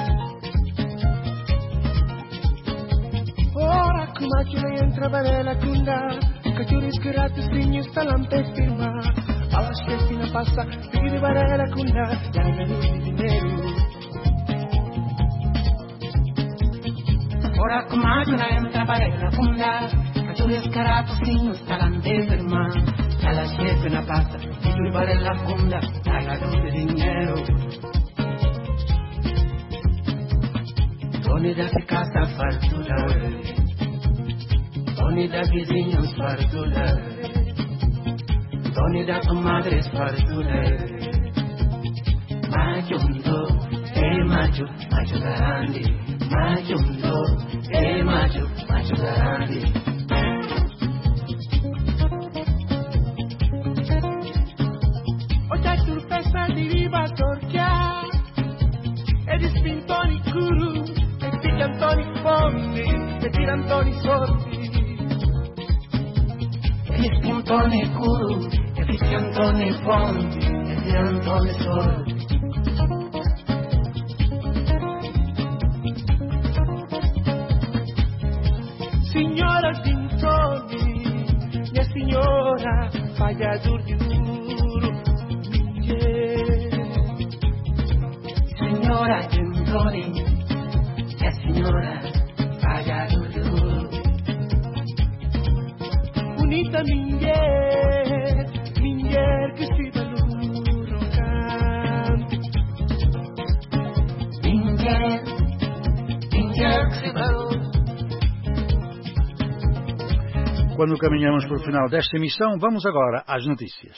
L: Ora que máquina entra Barela Kunda, que juris que ratos niños talante firma. A las que si no pasa, pide Barela Kunda, ya no hay dinero. Ora que máquina entra Barela Kunda, que juris que ratos niños talante firma. A las que si no pasa, pide Barela Kunda, ya no hay dinero. Doni da casa fartura, doni da vizinhos fartura, doni da comadres fartura. Majundo, eh majo, majo grande, majundo, eh majo, majo grande. Oja turpesa di riba torquia, ed spintoni curu. Antoni Fondi, e tira Antoni Sordi. E ti Antoni Curu, e ti Antoni Fondi, e tira Antoni Sordi. Signora Tintoni, mia signora, faglia dur di duro, signora Tintoni. Signora, pagado duro. Unita minguer, minguer que se da luro canto. Minguer, minguer que se da luro.
F: Quando caminhamos para o final desta emissão, vamos agora às notícias.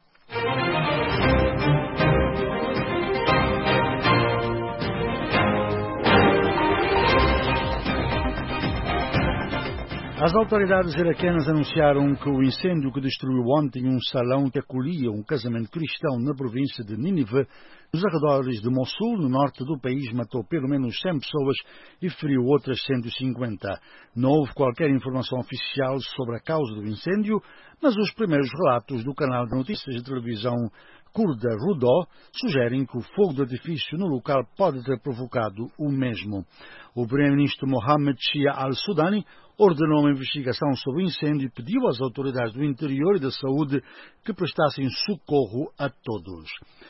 F: As autoridades iraquianas anunciaram que o incêndio que destruiu ontem um salão que acolhia um casamento cristão na província de Nínive, nos arredores de Mossul, no norte do país, matou pelo menos cem pessoas e feriu outras cento e cinquenta. Não houve qualquer informação oficial sobre a causa do incêndio, mas os primeiros relatos do canal de notícias de televisão curda Rudó sugerem que o fogo de artifício no local pode ter provocado o mesmo. O primeiro-ministro Mohamed Shia al-Sudani ordenou uma investigação sobre o incêndio e pediu às autoridades do interior e da saúde que prestassem socorro a todos.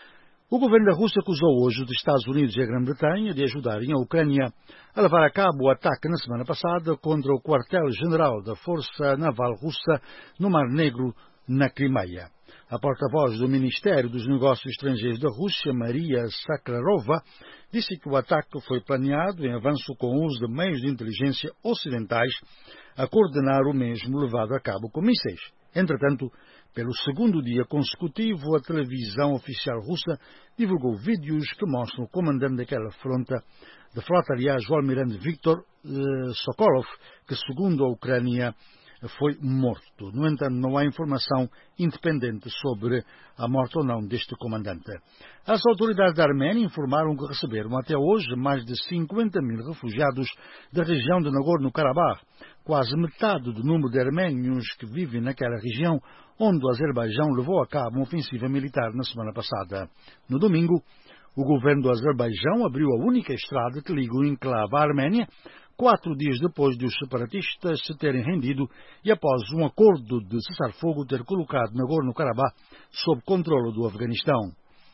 F: O governo da Rússia acusou hoje os Estados Unidos e a Grã-Bretanha de ajudarem a Ucrânia a levar a cabo o ataque na semana passada contra o quartel-general da Força Naval Russa no Mar Negro, na Crimeia. A porta-voz do Ministério dos Negócios Estrangeiros da Rússia, Maria Sakharova, disse que o ataque foi planeado em avanço com o uso de meios de inteligência ocidentais a coordenar o mesmo levado a cabo com mísseis. Entretanto, pelo segundo dia consecutivo, a televisão oficial russa divulgou vídeos que mostram o comandante daquela frota, da frota, aliás, o almirante Viktor uh, Sokolov, que, segundo a Ucrânia, foi morto. No entanto, não há informação independente sobre a morte ou não deste comandante. As autoridades da Arménia informaram que receberam até hoje mais de cinquenta mil refugiados da região de Nagorno-Karabakh, quase metade do número de arménios que vivem naquela região, onde o Azerbaijão levou a cabo uma ofensiva militar na semana passada. No domingo, o governo do Azerbaijão abriu a única estrada que liga o enclave à Arménia, quatro dias depois de os separatistas se terem rendido e após um acordo de cessar-fogo ter colocado Nagorno-Karabakh sob controle do Afeganistão.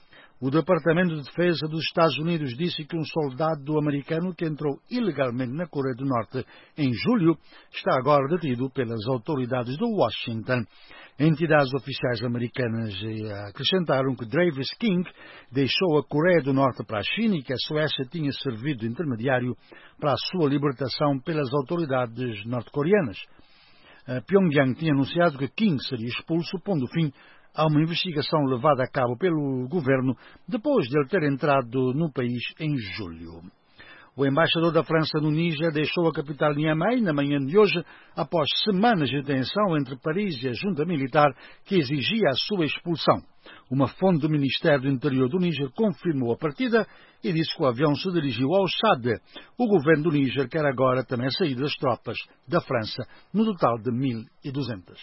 F: O Departamento de Defesa dos Estados Unidos disse que um soldado americano que entrou ilegalmente na Coreia do Norte em julho está agora detido pelas autoridades de Washington. Entidades oficiais americanas acrescentaram que Travis King deixou a Coreia do Norte para a China e que a Suécia tinha servido de intermediário para a sua libertação pelas autoridades norte-coreanas. Pyongyang tinha anunciado que King seria expulso, pondo fim a uma investigação levada a cabo pelo governo depois de ele ter entrado no país em julho. O embaixador da França no Níger deixou a capital Niamey na manhã de hoje, após semanas de tensão entre Paris e a junta militar que exigia a sua expulsão. Uma fonte do Ministério do Interior do Níger confirmou a partida e disse que o avião se dirigiu ao Chad. O governo do Níger quer agora também sair das tropas da França, no total de mil e duzentas.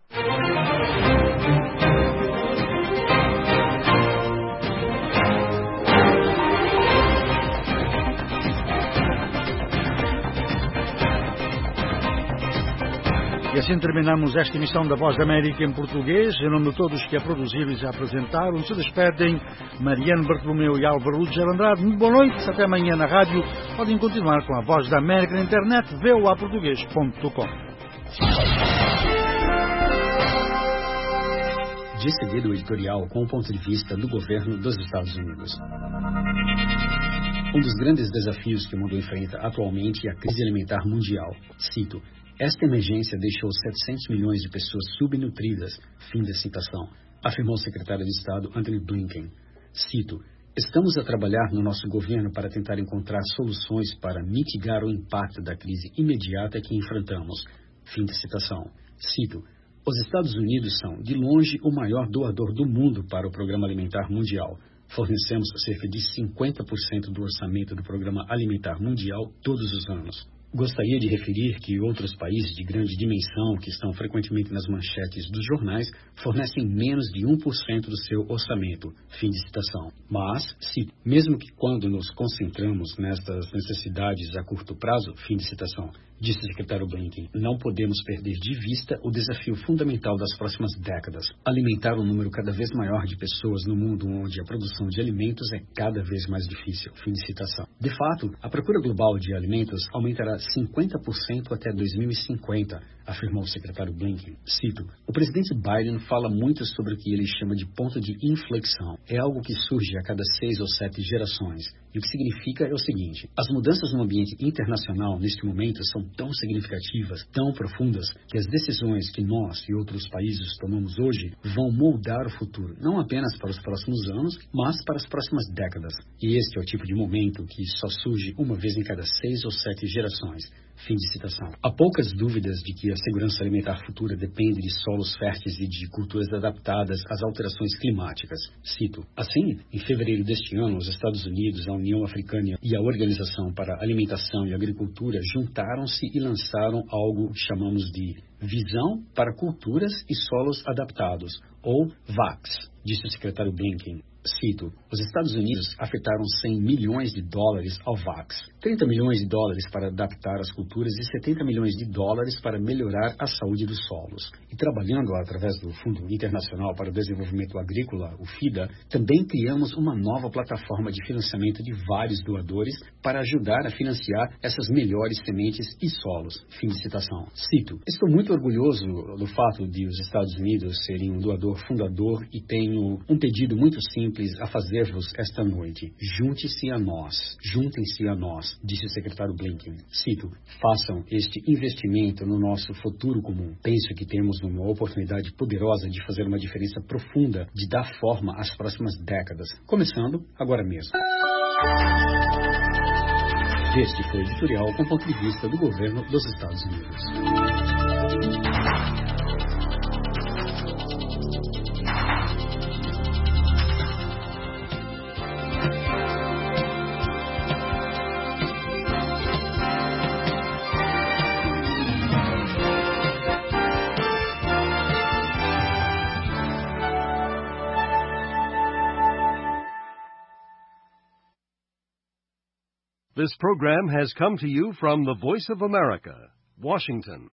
F: E assim terminamos esta emissão da Voz da América em português. Em nome de todos que a produziram e já apresentaram, se despedem Mariano Bartolomeu e Álvaro Lúcio Andrade. Muito boa noite, até amanhã na rádio. Podem continuar com a Voz da América na internet, v o a português ponto com.
A: De seguida o editorial com o ponto de vista do governo dos Estados Unidos. Um dos grandes desafios que o mundo enfrenta atualmente é a crise alimentar mundial. Cito: esta emergência deixou setecentos milhões de pessoas subnutridas, fim da citação, afirmou o secretário de Estado Antony Blinken. Cito: estamos a trabalhar no nosso governo para tentar encontrar soluções para mitigar o impacto da crise imediata que enfrentamos, fim da citação. Cito: os Estados Unidos são, de longe, o maior doador do mundo para o Programa Alimentar Mundial. Fornecemos cerca de cinquenta por cento do orçamento do Programa Alimentar Mundial todos os anos. Gostaria de referir que outros países de grande dimensão, que estão frequentemente nas manchetes dos jornais, fornecem menos de um por cento do seu orçamento. Fim de citação. Mas, se, mesmo que quando nos concentramos nestas necessidades a curto prazo, fim de citação, disse o secretário Blinken, não podemos perder de vista o desafio fundamental das próximas décadas: alimentar um número cada vez maior de pessoas no mundo onde a produção de alimentos é cada vez mais difícil. Fim de citação. De fato, a procura global de alimentos aumentará cinquenta por cento até dois mil e cinquenta, afirmou o secretário Blinken. Cito: o presidente Biden fala muito sobre o que ele chama de ponto de inflexão. É algo que surge a cada seis ou sete gerações. E o que significa é o seguinte: as mudanças no ambiente internacional neste momento são tão significativas, tão profundas, que as decisões que nós e outros países tomamos hoje vão moldar o futuro, não apenas para os próximos anos, mas para as próximas décadas. E este é o tipo de momento que só surge uma vez em cada seis ou sete gerações. Fim de citação. Há poucas dúvidas de que a segurança alimentar futura depende de solos férteis e de culturas adaptadas às alterações climáticas. Cito. Assim, em fevereiro deste ano, os Estados Unidos, a União Africana e a Organização para a Alimentação e Agricultura juntaram-se e lançaram algo que chamamos de Visão para Culturas e Solos Adaptados, ou V A C S, disse o secretário Blinken. Cito, os Estados Unidos afetaram cem milhões de dólares ao V A C S, trinta milhões de dólares para adaptar as culturas e setenta milhões de dólares para melhorar a saúde dos solos. E trabalhando através do Fundo Internacional para o Desenvolvimento Agrícola, o FIDA, também criamos uma nova plataforma de financiamento de vários doadores para ajudar a financiar essas melhores sementes e solos. Fim de citação. Cito, estou muito orgulhoso do fato de os Estados Unidos serem um doador fundador e tenho um pedido muito simples a fazer-vos esta noite. Junte-se a nós. Juntem-se a nós, disse o secretário Blinken. Cito, façam este investimento no nosso futuro comum. Penso que temos uma oportunidade poderosa de fazer uma diferença profunda, de dar forma às próximas décadas, começando agora mesmo. Este foi o editorial com ponto de vista do governo dos Estados Unidos.
C: This program has come to you from the Voice of America, Washington.